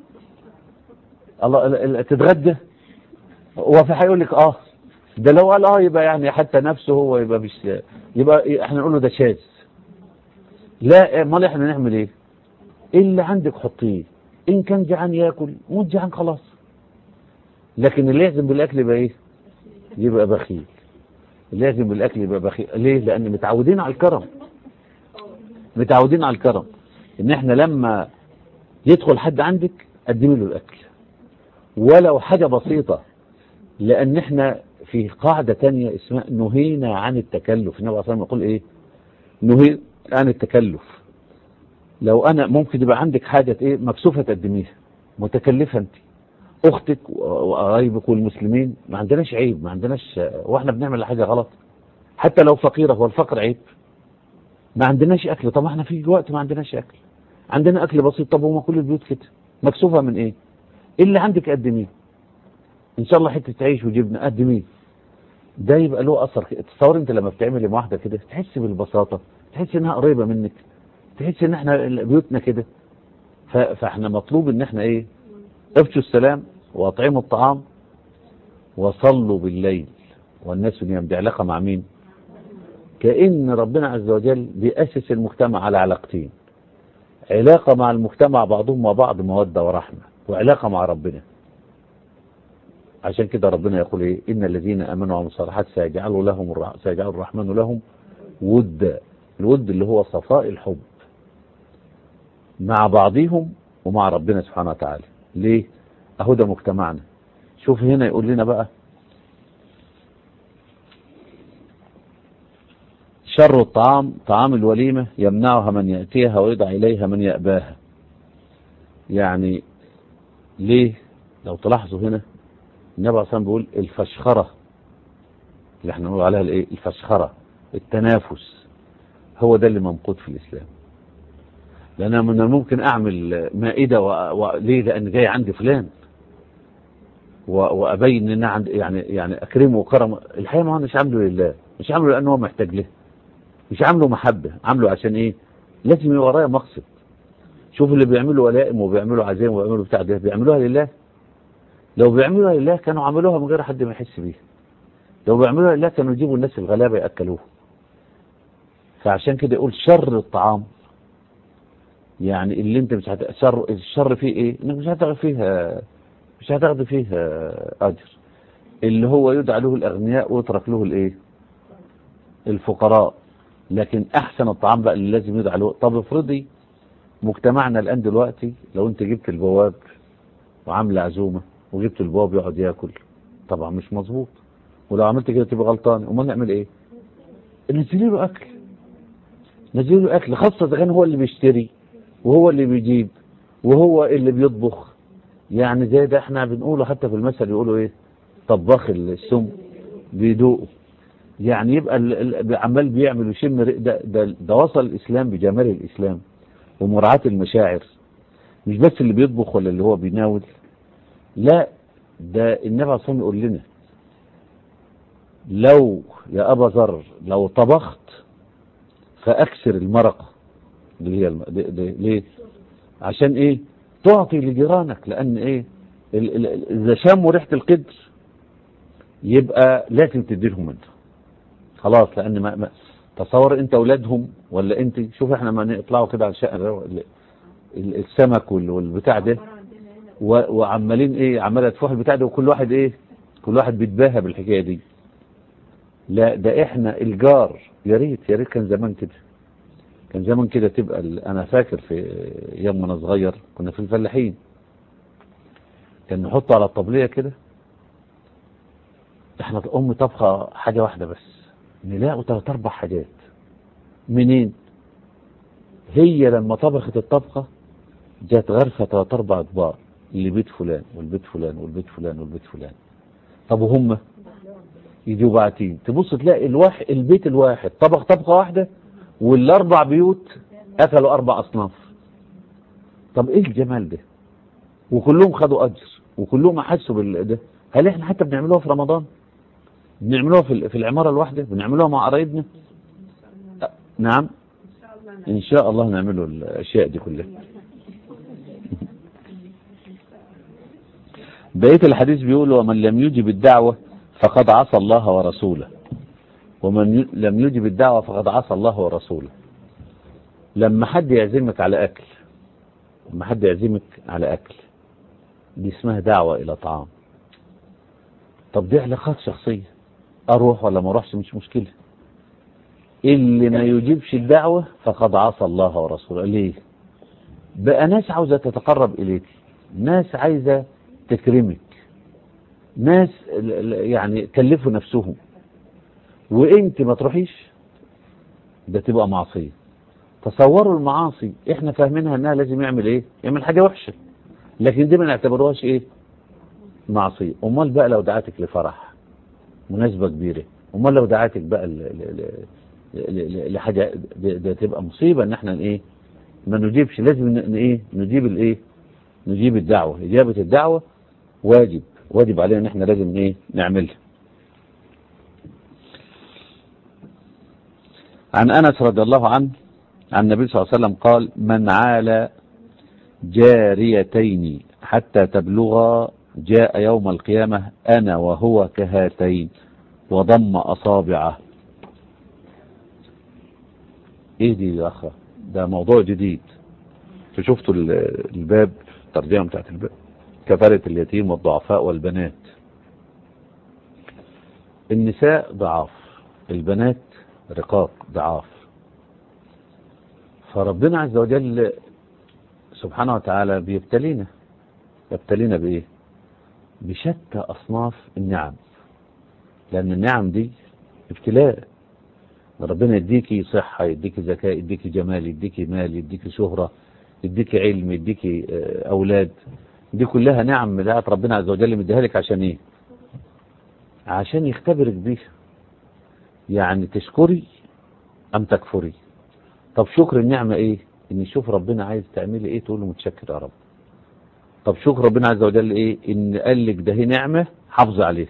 الله تتغدى، هو في هيقول لك ده لو قال يبقى يعني حتى نفسه هو يبقى مش، يبقى احنا نقول له ده شاذ. لا، امال احنا نعمل ايه؟ اللي عندك حطيه، ان كان جعان ياكل وانت جعان خلاص. لكن اللي يعزم بالاكل يبقى ايه؟ يبقى بخيل. اللي يعزم بالاكل يبقى بخيل. ليه؟ لان متعودين على الكرم، متعودين على الكرم، ان احنا لما يدخل حد عندك قدمي له الاكل ولو حاجه بسيطه. لان احنا في قاعدة تانية اسمها نهينا عن التكلف. النبي عليه الصلاة والسلام يقول ايه؟ نهينا عن التكلف. لو انا ممكن يبقى عندك حاجة ايه مكسوفة تقدميها، متكلفة انت، اختك وقرايبك والمسلمين، ما عندناش عيب، ما عندناش واحنا بنعمل حاجة غلط حتى لو فقيرة. هو الفقر عيب؟ ما عندناش اكل، طب احنا في وقت ما عندناش اكل، عندنا اكل بسيط. طب وما كل البيوت كده، مكسوفة من ايه؟ اللي عندك قدميه، ان شاء الله حتة عيش وجبنة قدميه. ده يبقى له اثر. تصور انت لما بتعملي مع واحده كده تحس بالبساطه، تحس انها قريبه منك، تحس ان احنا بيوتنا كده. فاحنا مطلوب ان احنا ايه؟ افشوا السلام واطعموا الطعام وصلوا بالليل. والناس نيام، دي علاقة مع مين؟ كأن ربنا عز وجل بيأسس المجتمع على علاقتين، علاقة مع المجتمع بعضهم مع بعض مودة ورحمة، وعلاقة مع ربنا. عشان كده ربنا يقول ايه؟ إن الذين آمنوا وعملوا الصالحات سيجعل الرحمن لهم ودا. الود اللي هو صفاء الحب مع بعضهم ومع ربنا سبحانه وتعالى. ليه؟ اهو ده مجتمعنا. شوف هنا يقول لنا بقى شر الطعام طعام الوليمة يمنعها من يأتيها ويدع إليها من يأباها. يعني ليه؟ لو تلاحظوا هنا النبي عليه الصلاة والسلام بيقول الفشخرة اللي احنا نقول عليها الايه؟ الفشخرة، التنافس، هو ده اللي ممقوت في الإسلام. لأن من الممكن أعمل مائدة ليه؟ لأن جاي عندي فلان وأبين إن أنا يعني أكرمه وكرم. الحقيقة ما هو مش عامله لله، مش عامله لأنه هو محتاج له، مش عامله محبة، عامله عشان إيه؟ لازم يبقى ورايا مقصد. شوف اللي بيعملوا ولائم وبيعملوا عزايم وبيعملوا بتاع ده، بيعملوها لله. لو بيعملوها لله كانوا عملوها من غير حد ما يحس بيها. لو بيعملوها لله كانوا يجيبوا الناس الغلابة يأكلوها. فعشان كده يقول شر الطعام، يعني اللي انت مش الشر فيه ايه؟ انك مش هتاخد فيه اجر. اللي هو يدعى له الاغنياء ويترك له الايه؟ الفقراء. لكن احسن الطعام بقى اللي لازم يدعى له. طب افرضي مجتمعنا الان دلوقتي لو انت جبت البواب وعامل عزومه وجبت البواب يقعد ياكل، طبعا مش مظبوط. ولو عملت كده تبقى غلطان. امال نعمل ايه؟ نزلي له اكل، نزلي له اكل، خاصه اذا كان هو اللي بيشتري وهو اللي بيجيب وهو اللي بيطبخ. يعني زي ده احنا بنقوله حتى في المثل، يقولوا ايه؟ طباخ السم بيدوقه. يعني يبقى عمال بيعمل ويشم ده وصل الاسلام بجمال الاسلام ومراعاة المشاعر. مش بس اللي بيطبخ ولا اللي هو بيناول، لا، ده النبي عليه الصلاة والسلام يقول لنا لو يا ابا ذر لو طبخت فاكسر المرقه اللي هي ليه؟ عشان ايه؟ تعطي لجيرانك. لان ايه؟ اذا شموا ريحه القدر يبقى لازم تديلهم انت خلاص. لان ما تصور انت اولادهم ولا انت، شوف احنا ما نطلعوا كده على شقه السمك والبتاع ده وعمالين ايه؟ عماله تفوح البتاع ده، وكل واحد ايه؟ كل واحد بيتباهى بالحكايه دي. لا، ده احنا الجار. يا ريت كان زمان كده، كان زمان كده تبقى انا فاكر في يوم ما انا صغير كنا في الفلاحين، كان نحطه على الطبليه كده. احنا امي طبخه حاجه واحده بس، نلاقوا 3-4 حاجات. منين؟ هي لما طبخت الطبخه جات غرفه 3-4 اطباق لبيت فلان والبيت فلان والبيت فلان والبيت فلان. طب وهم يجوا بعتين تبص تلاقي البيت الواحد طبخ طبخه واحده وال4 بيوت اكلوا 4 اصناف. طب ايه الجمال ده؟ وكلهم خدوا اجر وكلهم احسوا ده. هل احنا حتى بنعملوها في رمضان؟ بنعملوها في العماره الواحده؟ بنعملوها مع قرايبنا؟ نعم ان شاء الله نعمله الاشياء دي كلها. بقيه الحديث بيقول ومن لم يجب الدعوه فقد عصى الله ورسوله، ومن لم يجب الدعوه فقد عصى الله ورسوله. لما حد يعزمك على اكل، لما حد يعزمك على اكل دي اسمها دعوه الى طعام. طب دي علاقات شخصيه، اروح ولا ما اروحش مش مشكله. اللي ما يجيبش الدعوه فقد عصى الله ورسوله. ليه؟ بقى ناس عاوزه تتقرب اليك، ناس عايزه تكرمك، ناس يعني كلفوا نفسهم وانت ما تروحيش، ده تبقى معصيه. تصوروا المعاصي احنا فاهمينها انها لازم يعمل ايه؟ يعمل حاجه وحشه، لكن دي ما نعتبروهاش ايه؟ معصيه. امال بقى لو دعاتك لفرح مناسبه كبيره، امال لو دعاتك بقى لحاجه، ده تبقى مصيبه ان احنا ايه؟ ما نجيبش. لازم ايه؟ نجيب الايه؟ نجيب الدعوه. اجابه الدعوه واجب علينا ان احنا لازم ايه؟ نعملها. عن انس رضي الله عنه عن النبي صلى الله عليه وسلم قال من عال جاريتين حتى تبلغا جاء يوم القيامة أنا وهو كهاتين وضم أصابعه. ايه دي يا أخي؟ ده موضوع جديد. شفتوا الباب، الترجمة بتاعت الباب، كفالة اليتيم والضعفاء والبنات. النساء ضعاف، البنات رقاق ضعاف. فربنا عز وجل سبحانه وتعالى بيبتلينا بإيه؟ بشتى أصناف النعم، لأن النعم دي ابتلاء. ربنا يديكي صحة، يديكي ذكاء، يديكي جمال، يديكي مال، يديكي شهرة، يديكي علم، يديكي أولاد. دي كلها نعم بتاعت ربنا عز وجل مديها لك عشان إيه؟ عشان يختبرك بيها. يعني تشكري أم تكفري. طب شكر النعمة إيه؟ إن يشوف ربنا عايز تعملي إيه تقول له متشكر يا رب. طب شكر ربنا عز وجل إيه؟ إن قال لك ده هي نعمة حافظ عليها.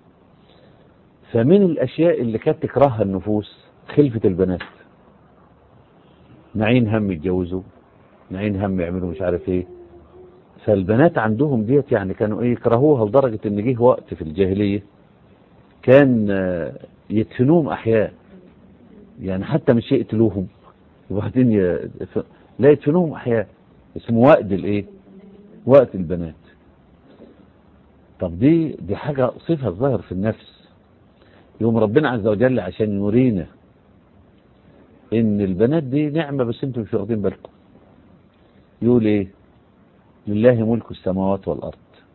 فمن الأشياء اللي كانت تكرهها النفوس خلفة البنات. نعين هم يتجوزوا، نعين هم يعملوا مش عارف إيه. فالبنات عندهم ديت يعني كانوا إيه؟ يكرهوها لدرجة إن جه وقت في الجاهلية كان يدفنوهم أحياء. يعني حتى مش يقتلوهم وبعدين لا يدفنوهم أحياء. اسمه وقت الإيه؟ وقت البنات. طب دي حاجة صفة ظاهر في النفس. يوم ربنا عز وجل عشان يورينا ان البنات دي نعمة بس انتم مش واخدين بالكم، يقول ايه؟ لله ملك السماوات والارض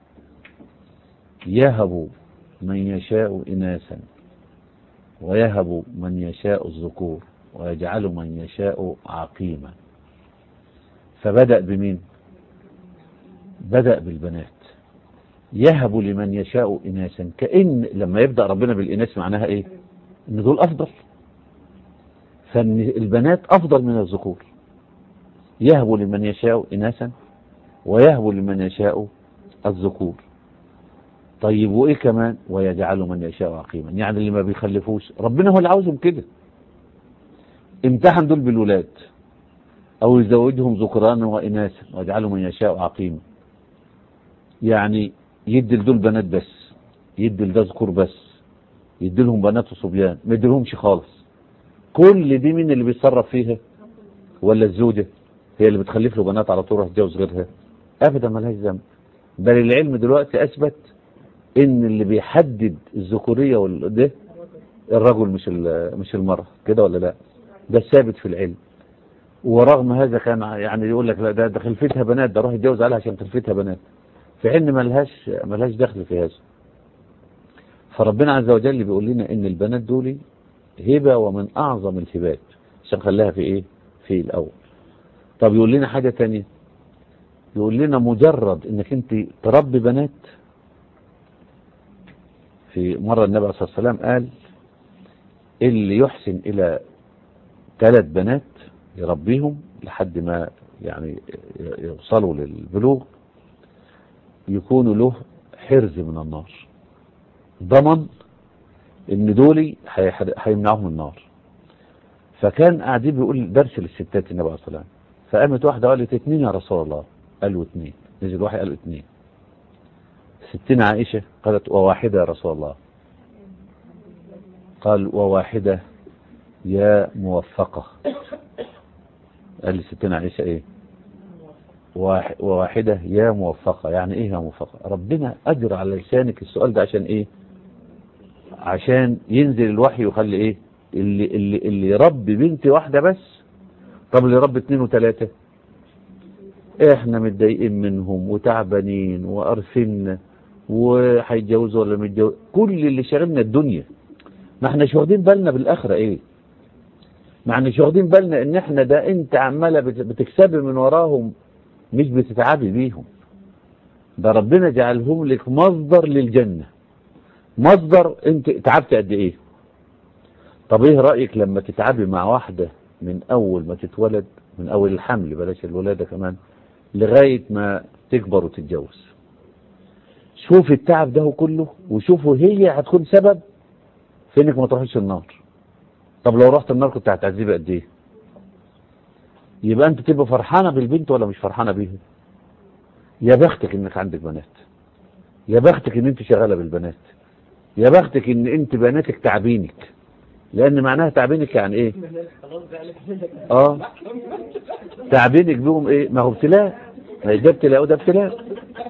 يهب من يشاء اناثا ويهب من يشاء الذكور ويجعل من يشاء عقيما. فبدأ بمين؟ بدأ بالبنات. يهب لمن يشاء إناثا، كأن لما يبدأ ربنا بالإناث معناها إيه؟ إن دول أفضل، فإن البنات أفضل من الذكور. يهب لمن يشاء إناثا ويهب لمن يشاء الذكور. طيب وإيه كمان؟ ويجعل من يشاء عقيما، يعني اللي ما بيخلفوش ربنا هو اللي عاوزهم كده. امتحن دول بالولاد أو يزوجهم ذكرانا وإناثا ويجعل من يشاء عقيما. يعني يدي لدول بنات بس، يدي لده ذكور بس، يدي لهم بنات وصبيان، ما يديلهمش خالص. كل دي مين اللي بيتصرف فيها؟ ولا الزوجة هي اللي بتخلف له بنات على طول راح تتجوز غيرها؟ ابدا مالهاش ذنب. بل العلم دلوقتي اثبت ان اللي بيحدد الذكوريه ده الرجل مش المراه، كده ولا لا؟ ده ثابت في العلم. ورغم هذا كان يعني يقول لك لا ده خلفتها بنات، ده روح يتجوز عليها عشان خلفتها بنات، في حين ملهاش دخل في هذا. فربنا عز وجل بيقول لنا ان البنات دول هبه ومن اعظم الهبات، عشان خلاها في ايه؟ في الاول. طب يقول لنا حاجه ثانيه، يقول لنا مجرد انك انت تربي بنات. في مره النبي صلى الله عليه وسلم قال اللي يحسن الى 3 بنات يربيهم لحد ما يعني يوصلوا للبلوغ يكون له حرز من النار، ضمن ان دول هيمنعهم النار. فكان قاعدين بيقول درس للستات النبي عليه الصلاه والسلام، فقامت واحده قالت 2 يا رسول الله. قالوا 2. نزل واحد قال 2. ستنا عائشه قالت وواحده يا رسول الله. قال وواحده يا موفقه. قال لستنا عائشه ايه؟ وواحده يا موفقه. يعني ايه يا موفقه؟ ربنا اجر على لسانك السؤال ده عشان ايه؟ عشان ينزل الوحي ويخلي ايه؟ اللي يربي بنت واحده بس. طب اللي يربي 2 و3 احنا متضايقين منهم وتعبانين وقرفنا وهيتجوزوا ولا متجوز، كل اللي شاغلنا الدنيا. ما احناش واخدين بالنا بالاخره ايه؟ ما احناش واخدين بالنا ان احنا ده انت عماله بتكسبي من وراهم مش بتتعبي بيهم. ده ربنا جعلهم لك مصدر للجنه. مصدر انت تعبت قد ايه؟ طب ايه رايك لما تتعبي مع واحده من اول ما تتولد، من اول الحمل بلاش الولاده كمان، لغايه ما تكبر وتتجوز؟ شوف التعب ده كله وشوفوا هي هتكون سبب في انك ما تروحيش النار. طب لو رحت النار كنت هتعذبي قد ايه؟ يبقى انت تبقى فرحانه بالبنت ولا مش فرحانه بيها؟ يا بختك انك عندك بنات، يا بختك ان انت شغاله بالبنات. يا بختك ان انت بناتك تعبينك، لان معناها تعبينك يعني ايه؟ تعبينك بهم ايه؟ ما هو ابتلاء، ما ده ابتلاء وده ابتلاء.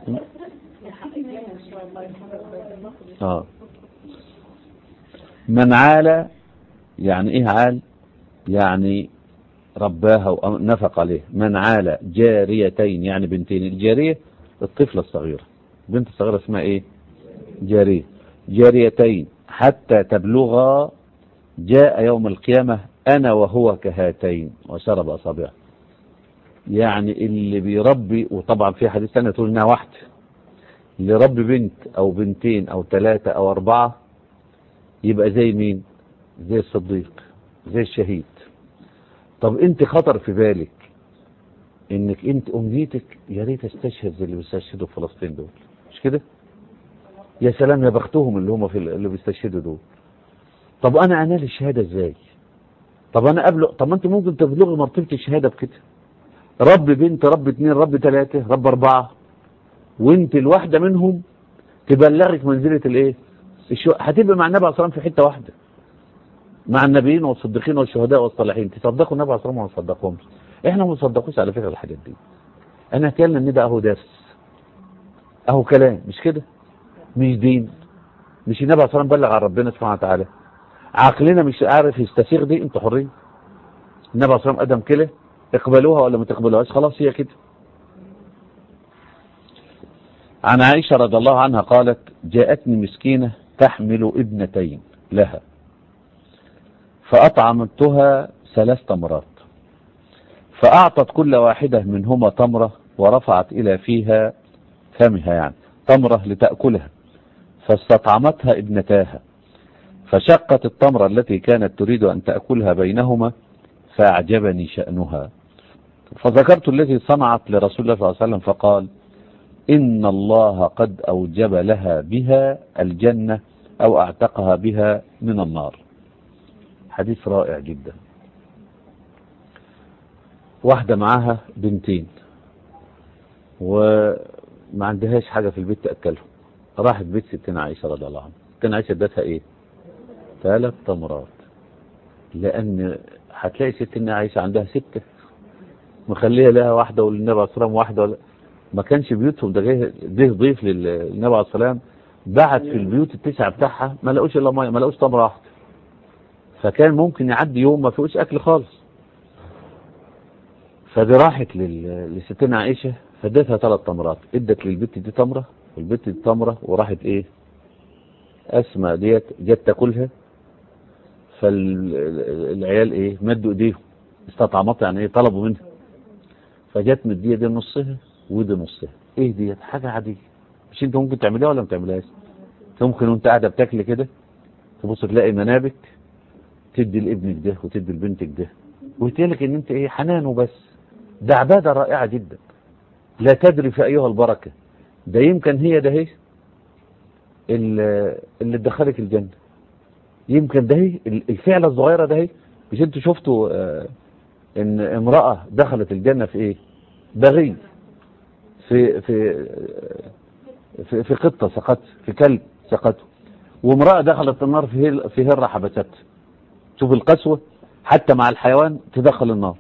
من عال، يعني ايه عال؟ يعني رباها ونفق عليه. من عال جاريتين يعني بنتين، الجارية الطفلة الصغيرة، بنت الصغيرة اسمها ايه؟ جارية. جاريتين حتى تبلغا جاء يوم القيامة أنا وهو كهاتين وشرب أصابعه. يعني اللي بيربي، وطبعا في حديث ثاني تقول انها واحدة، اللي يربي بنت أو بنتين أو 3 أو 4 يبقى زي مين؟ زي الصديق، زي الشهيد. طب انت خطر في بالك انك انت امنيتك يا ريت استشهد زي اللي بيستشهدوا في فلسطين دول، مش كده؟ يا سلام، يا بختهم اللي هم اللي بيستشهدوا دول. طب انا انال الشهاده ازاي؟ طب انا ابلغ، طب ما انت ممكن تبلغي مرتبه الشهاده بكده، رب بنت، رب 2، رب 3، رب 4، وانت الواحده منهم تبلغك منزله الايه؟ هتبقى مع النبي عليه الصلاه والسلام في حته واحده، مع النبيين والصديقين والشهداء والصالحين. تصدقوا النبي عليه الصلاه والسلام وما تصدقهمش؟ احنا ما بنصدقوش على فكره الحاجات دي. انا اتكلم ان ده اهو درس، اهو كلام، مش كده؟ مش دين. مش النبي عليه الصلاه والسلام بلغ عن ربنا سبحانه وتعالى؟ عقلنا مش عارف يستسيغ دي، انتوا حرين. النبي عليه الصلاه والسلام ادم كده، اقبلوها ولا ما تقبلوهاش، خلاص هي كده. عن عائشه رضي الله عنها قالت: جاءتني مسكينه تحمل ابنتين لها، فاطعمتها 3 تمرات، فاعطت كل واحده منهما تمره، ورفعت الى فيها فمها يعني تمره لتاكلها، فاستطعمتها ابنتاها، فشقت التمرة التي كانت تريد أن تأكلها بينهما، فأعجبني شأنها، فذكرت الذي صنعت لرسول الله صلى الله عليه وسلم، فقال: إن الله قد أوجب لها بها الجنة أو أعتقها بها من النار. حديث رائع جدا. واحدة معاها بنتين وما عندهاش حاجة في البيت تأكلهم، راحت بيت ستنا عائشة رضي الله عنها. ستنا عائشة ادتها ايه؟ 3 تمرات، لأن هتلاقي ستنا عائشة عندها 6 مخليها لها واحدة وللنبي عليه الصلاة والسلام واحدة ما كانش بيوتهم، ده جه ضيف للنبي عليه الصلاة والسلام، بعت في البيوت ال9 بتاعها ما لقوش الا ميه، ما لقوش تمره واحده، فكان ممكن يعدي يوم ما فيهوش اكل خالص. فدي راحت لستنا عائشه، فادتها 3 تمرات، ادت للبت دي تمره والبت دي تمره، وراحت ايه؟ اسماء ديت جت تاكلها، فالعيال ايه؟ مدوا ايديهم، استطعمتها يعني ايه؟ طلبوا منها، فجت مديه دي نصها ودي نصها. ايه ديت؟ حاجه عاديه، مش انت ممكن تعملها ولا ما تعملهاش؟ ممكن وانت قاعده بتاكل كده تبص تلاقي منابك تدي لابنك ده وتدي لبنتك ده، ويتقالك ان انت ايه؟ حنان وبس. ده عباده رائعه جدا، لا تدري في ايها البركه. ده يمكن هي ده هي اللي تدخلك الجنه، يمكن ده هي الفعله الصغيره ده هي. مش انتوا شفتوا ان امراه دخلت الجنه في ايه؟ بغي، في في في قطه سقط، في كلب سقطه، وامرأة دخلت النار في هرة حبست. شوف القسوة، حتى مع الحيوان تدخل النار.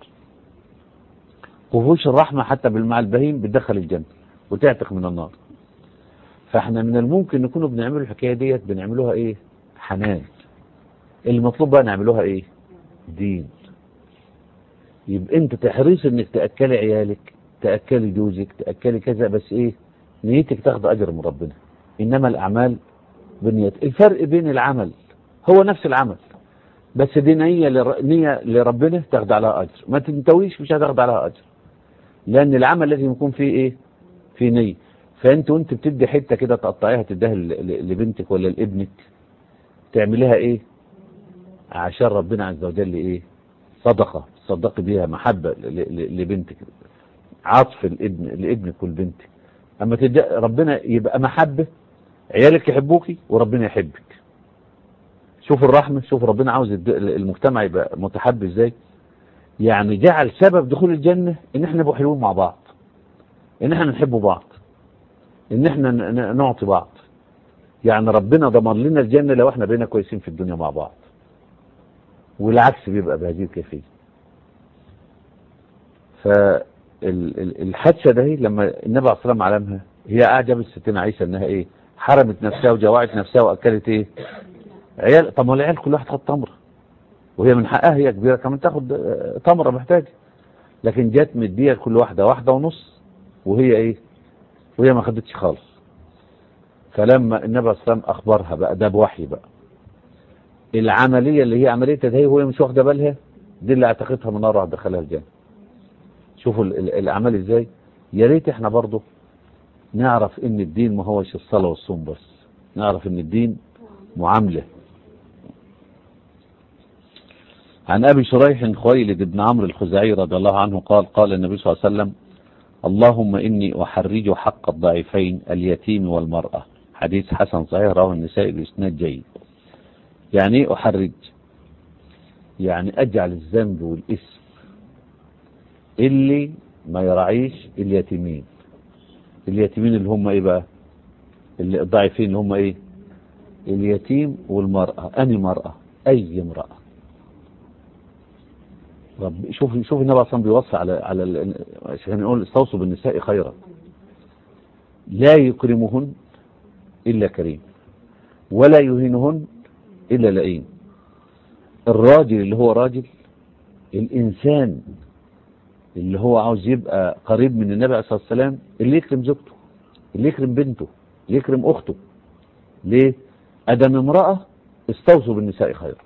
وفوش الرحمة حتى مع البهيم بتدخل الجنة وتعتق من النار. فاحنا من الممكن نكونوا بنعملوا الحكاية ديت بنعملوها ايه؟ حنان. المطلوب بقى نعملوها ايه؟ دين. يبقى انت تحريص انك تأكلي عيالك، تأكلي جوزك، تأكلي كذا، بس ايه؟ نيتك تاخد اجر من ربنا. انما الاعمال بالنيات. الفرق بين العمل هو نفس العمل، بس دي نية لربنا تاخد عليها اجر، ما تنتويش مش هتاخد عليها اجر، لان العمل لازم يكون فيه ايه؟ فيه نية. فانت وانت بتدي حتة كده تقطعيها تديها لبنتك ولا لابنك، تعمليها ايه؟ عشان ربنا عز وجل ايه؟ صدقة تصدقي بيها، محبة لبنتك، عطف لابنك والبنتك. اما تدي ربنا يبقى محبة، عيالك يحبوكي وربنا يحبك. شوف الرحمة، شوف ربنا عاوز المجتمع يبقى متحب ازاي. يعني جعل سبب دخول الجنة ان احنا نبقى حلوين مع بعض، ان احنا نحب بعض، ان احنا نعطي بعض. يعني ربنا ضمن لنا الجنة لو احنا بقينا كويسين في الدنيا مع بعض، والعكس بيبقى بهذه الكيفية. فالحادثة ده لما النبي عليه الصلاة والسلام علمها، هي أعجب الستين عيسى انها ايه، حرمت نفسها وجوعت نفسها واكلت ايه عيال. طب ما العيال كل واحد خد تمره، وهي من حقها هي كبيرة كمان تاخد تمره محتاجة، لكن جت مديها كل واحدة واحدة ونص، وهي ايه، وهي ما خدتش خالص. فلما النبي عليه الصلاة والسلام اخبرها بقى، ده بوحي بقى، العملية اللي هي عملية تدهيه وهي مش واخدة بالها، دي اللي اعتقدها من نار دخلها الجنة. شوفوا الاعمال ازاي. يا ريت احنا برضه نعرف ان الدين ما هوش الصلاة والصوم بس، نعرف ان الدين معاملة. عن ابي شريح خويلد بن عمرو الخزاعي رضي الله عنه قال قال النبي صلى الله عليه وسلم: اللهم اني احرج حق الضعيفين اليتيم والمرأة. حديث حسن صحيح رواه النسائي باسناد جيد. يعني ايه احرج؟ يعني اجعل الذنب والاسم اللي ما يراعيش اليتيمين. اليتيمين اللي هم ايه بقى؟ اللي الضعيفين اللي هم ايه؟ اليتيم والمرأة. اني مرأة، اي امرأة. رب شوف النبي اصلا بيوصي على عشان نقول استوصوا بالنساء خيرا. لا يكرمهن الا كريم، ولا يهينهن الا لئيم. الراجل اللي هو راجل، الانسان اللي هو عاوز يبقى قريب من النبي عليه الصلاه والسلام، اللي يكرم زوجته، اللي يكرم بنته، اللي يكرم اخته. ليه؟ ادم امراه استوصوا بالنساء خيرا،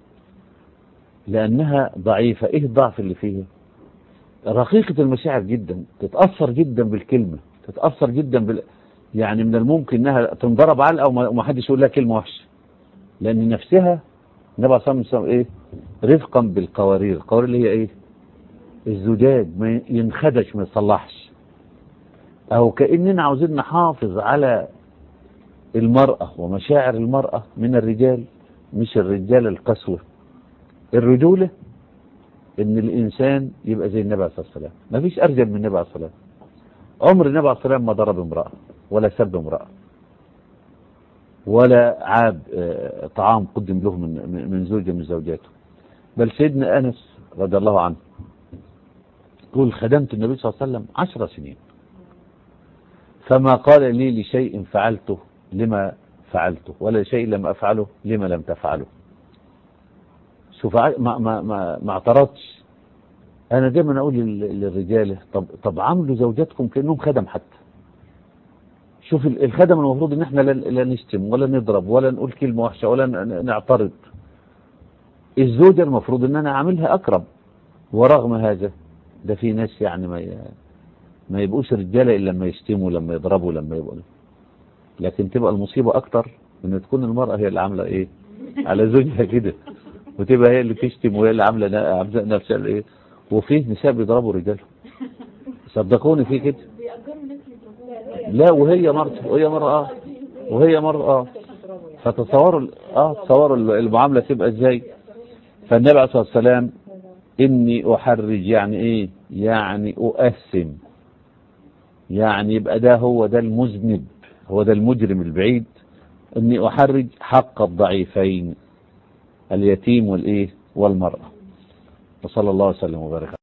لانها ضعيفه. ايه الضعف اللي فيها؟ رقيقه المشاعر جدا، تتاثر جدا بالكلمه، تتاثر جدا يعني من الممكن انها تنضرب علقه وما حدش يقول لها كلمه وحشه، لان نفسها النبي صلى الله عليه وسلم ايه؟ رفقا بالقوارير. القوارير اللي هي ايه؟ الزجاج، ما ينخدش ما يصلحش. او كاننا عاوزين نحافظ على المراه ومشاعر المراه من الرجال، مش الرجال القسوه. الرجوله ان الانسان يبقى زي النبي عليه الصلاه والسلام. ما فيش ارجل من النبي عليه الصلاه والسلام. عمر النبي عليه الصلاه والسلام ما ضرب امراه، ولا سب امراه، ولا عاب طعام قدم له من زوجه من زوجاته. بل سيدنا انس رضي الله عنه يقول: خدمت النبي صلى الله عليه وسلم 10 سنين، فما قال لي لشيء فعلته لما فعلته، ولا شيء لم افعله لما لم تفعله. شوف، ما اعترضش. انا دايما اقول للرجاله: طب عاملوا زوجاتكم كانهم خدم حتى. شوف الخدم المفروض ان احنا لا نشتم ولا نضرب ولا نقول كلمه وحشه ولا نعترض. الزوجه المفروض ان انا اعملها اكرم. ورغم هذا ده في ناس يعني ما يبقوش رجاله الا لما يشتموا، لما يضربوا، لما يبقوا. لكن تبقى المصيبه اكتر ان تكون المراه هي اللي عامله ايه على زوجها كده، وتبقى هي اللي تشتم وهي اللي عامله نفسها ايه. وفيه نساء بيضربوا رجالهم، صدقوني في كده. لا، وهي مرة تصوروا المعاملة تبقى ازاي. فالنبي عليه الصلاة والسلام: اني احرج، يعني ايه؟ يعني اؤثم، يعني يبقى ده هو ده المذنب، هو ده المجرم البعيد. اني احرج حق الضعيفين اليتيم والايه والمرأة. وصلى الله وسلم وبارك.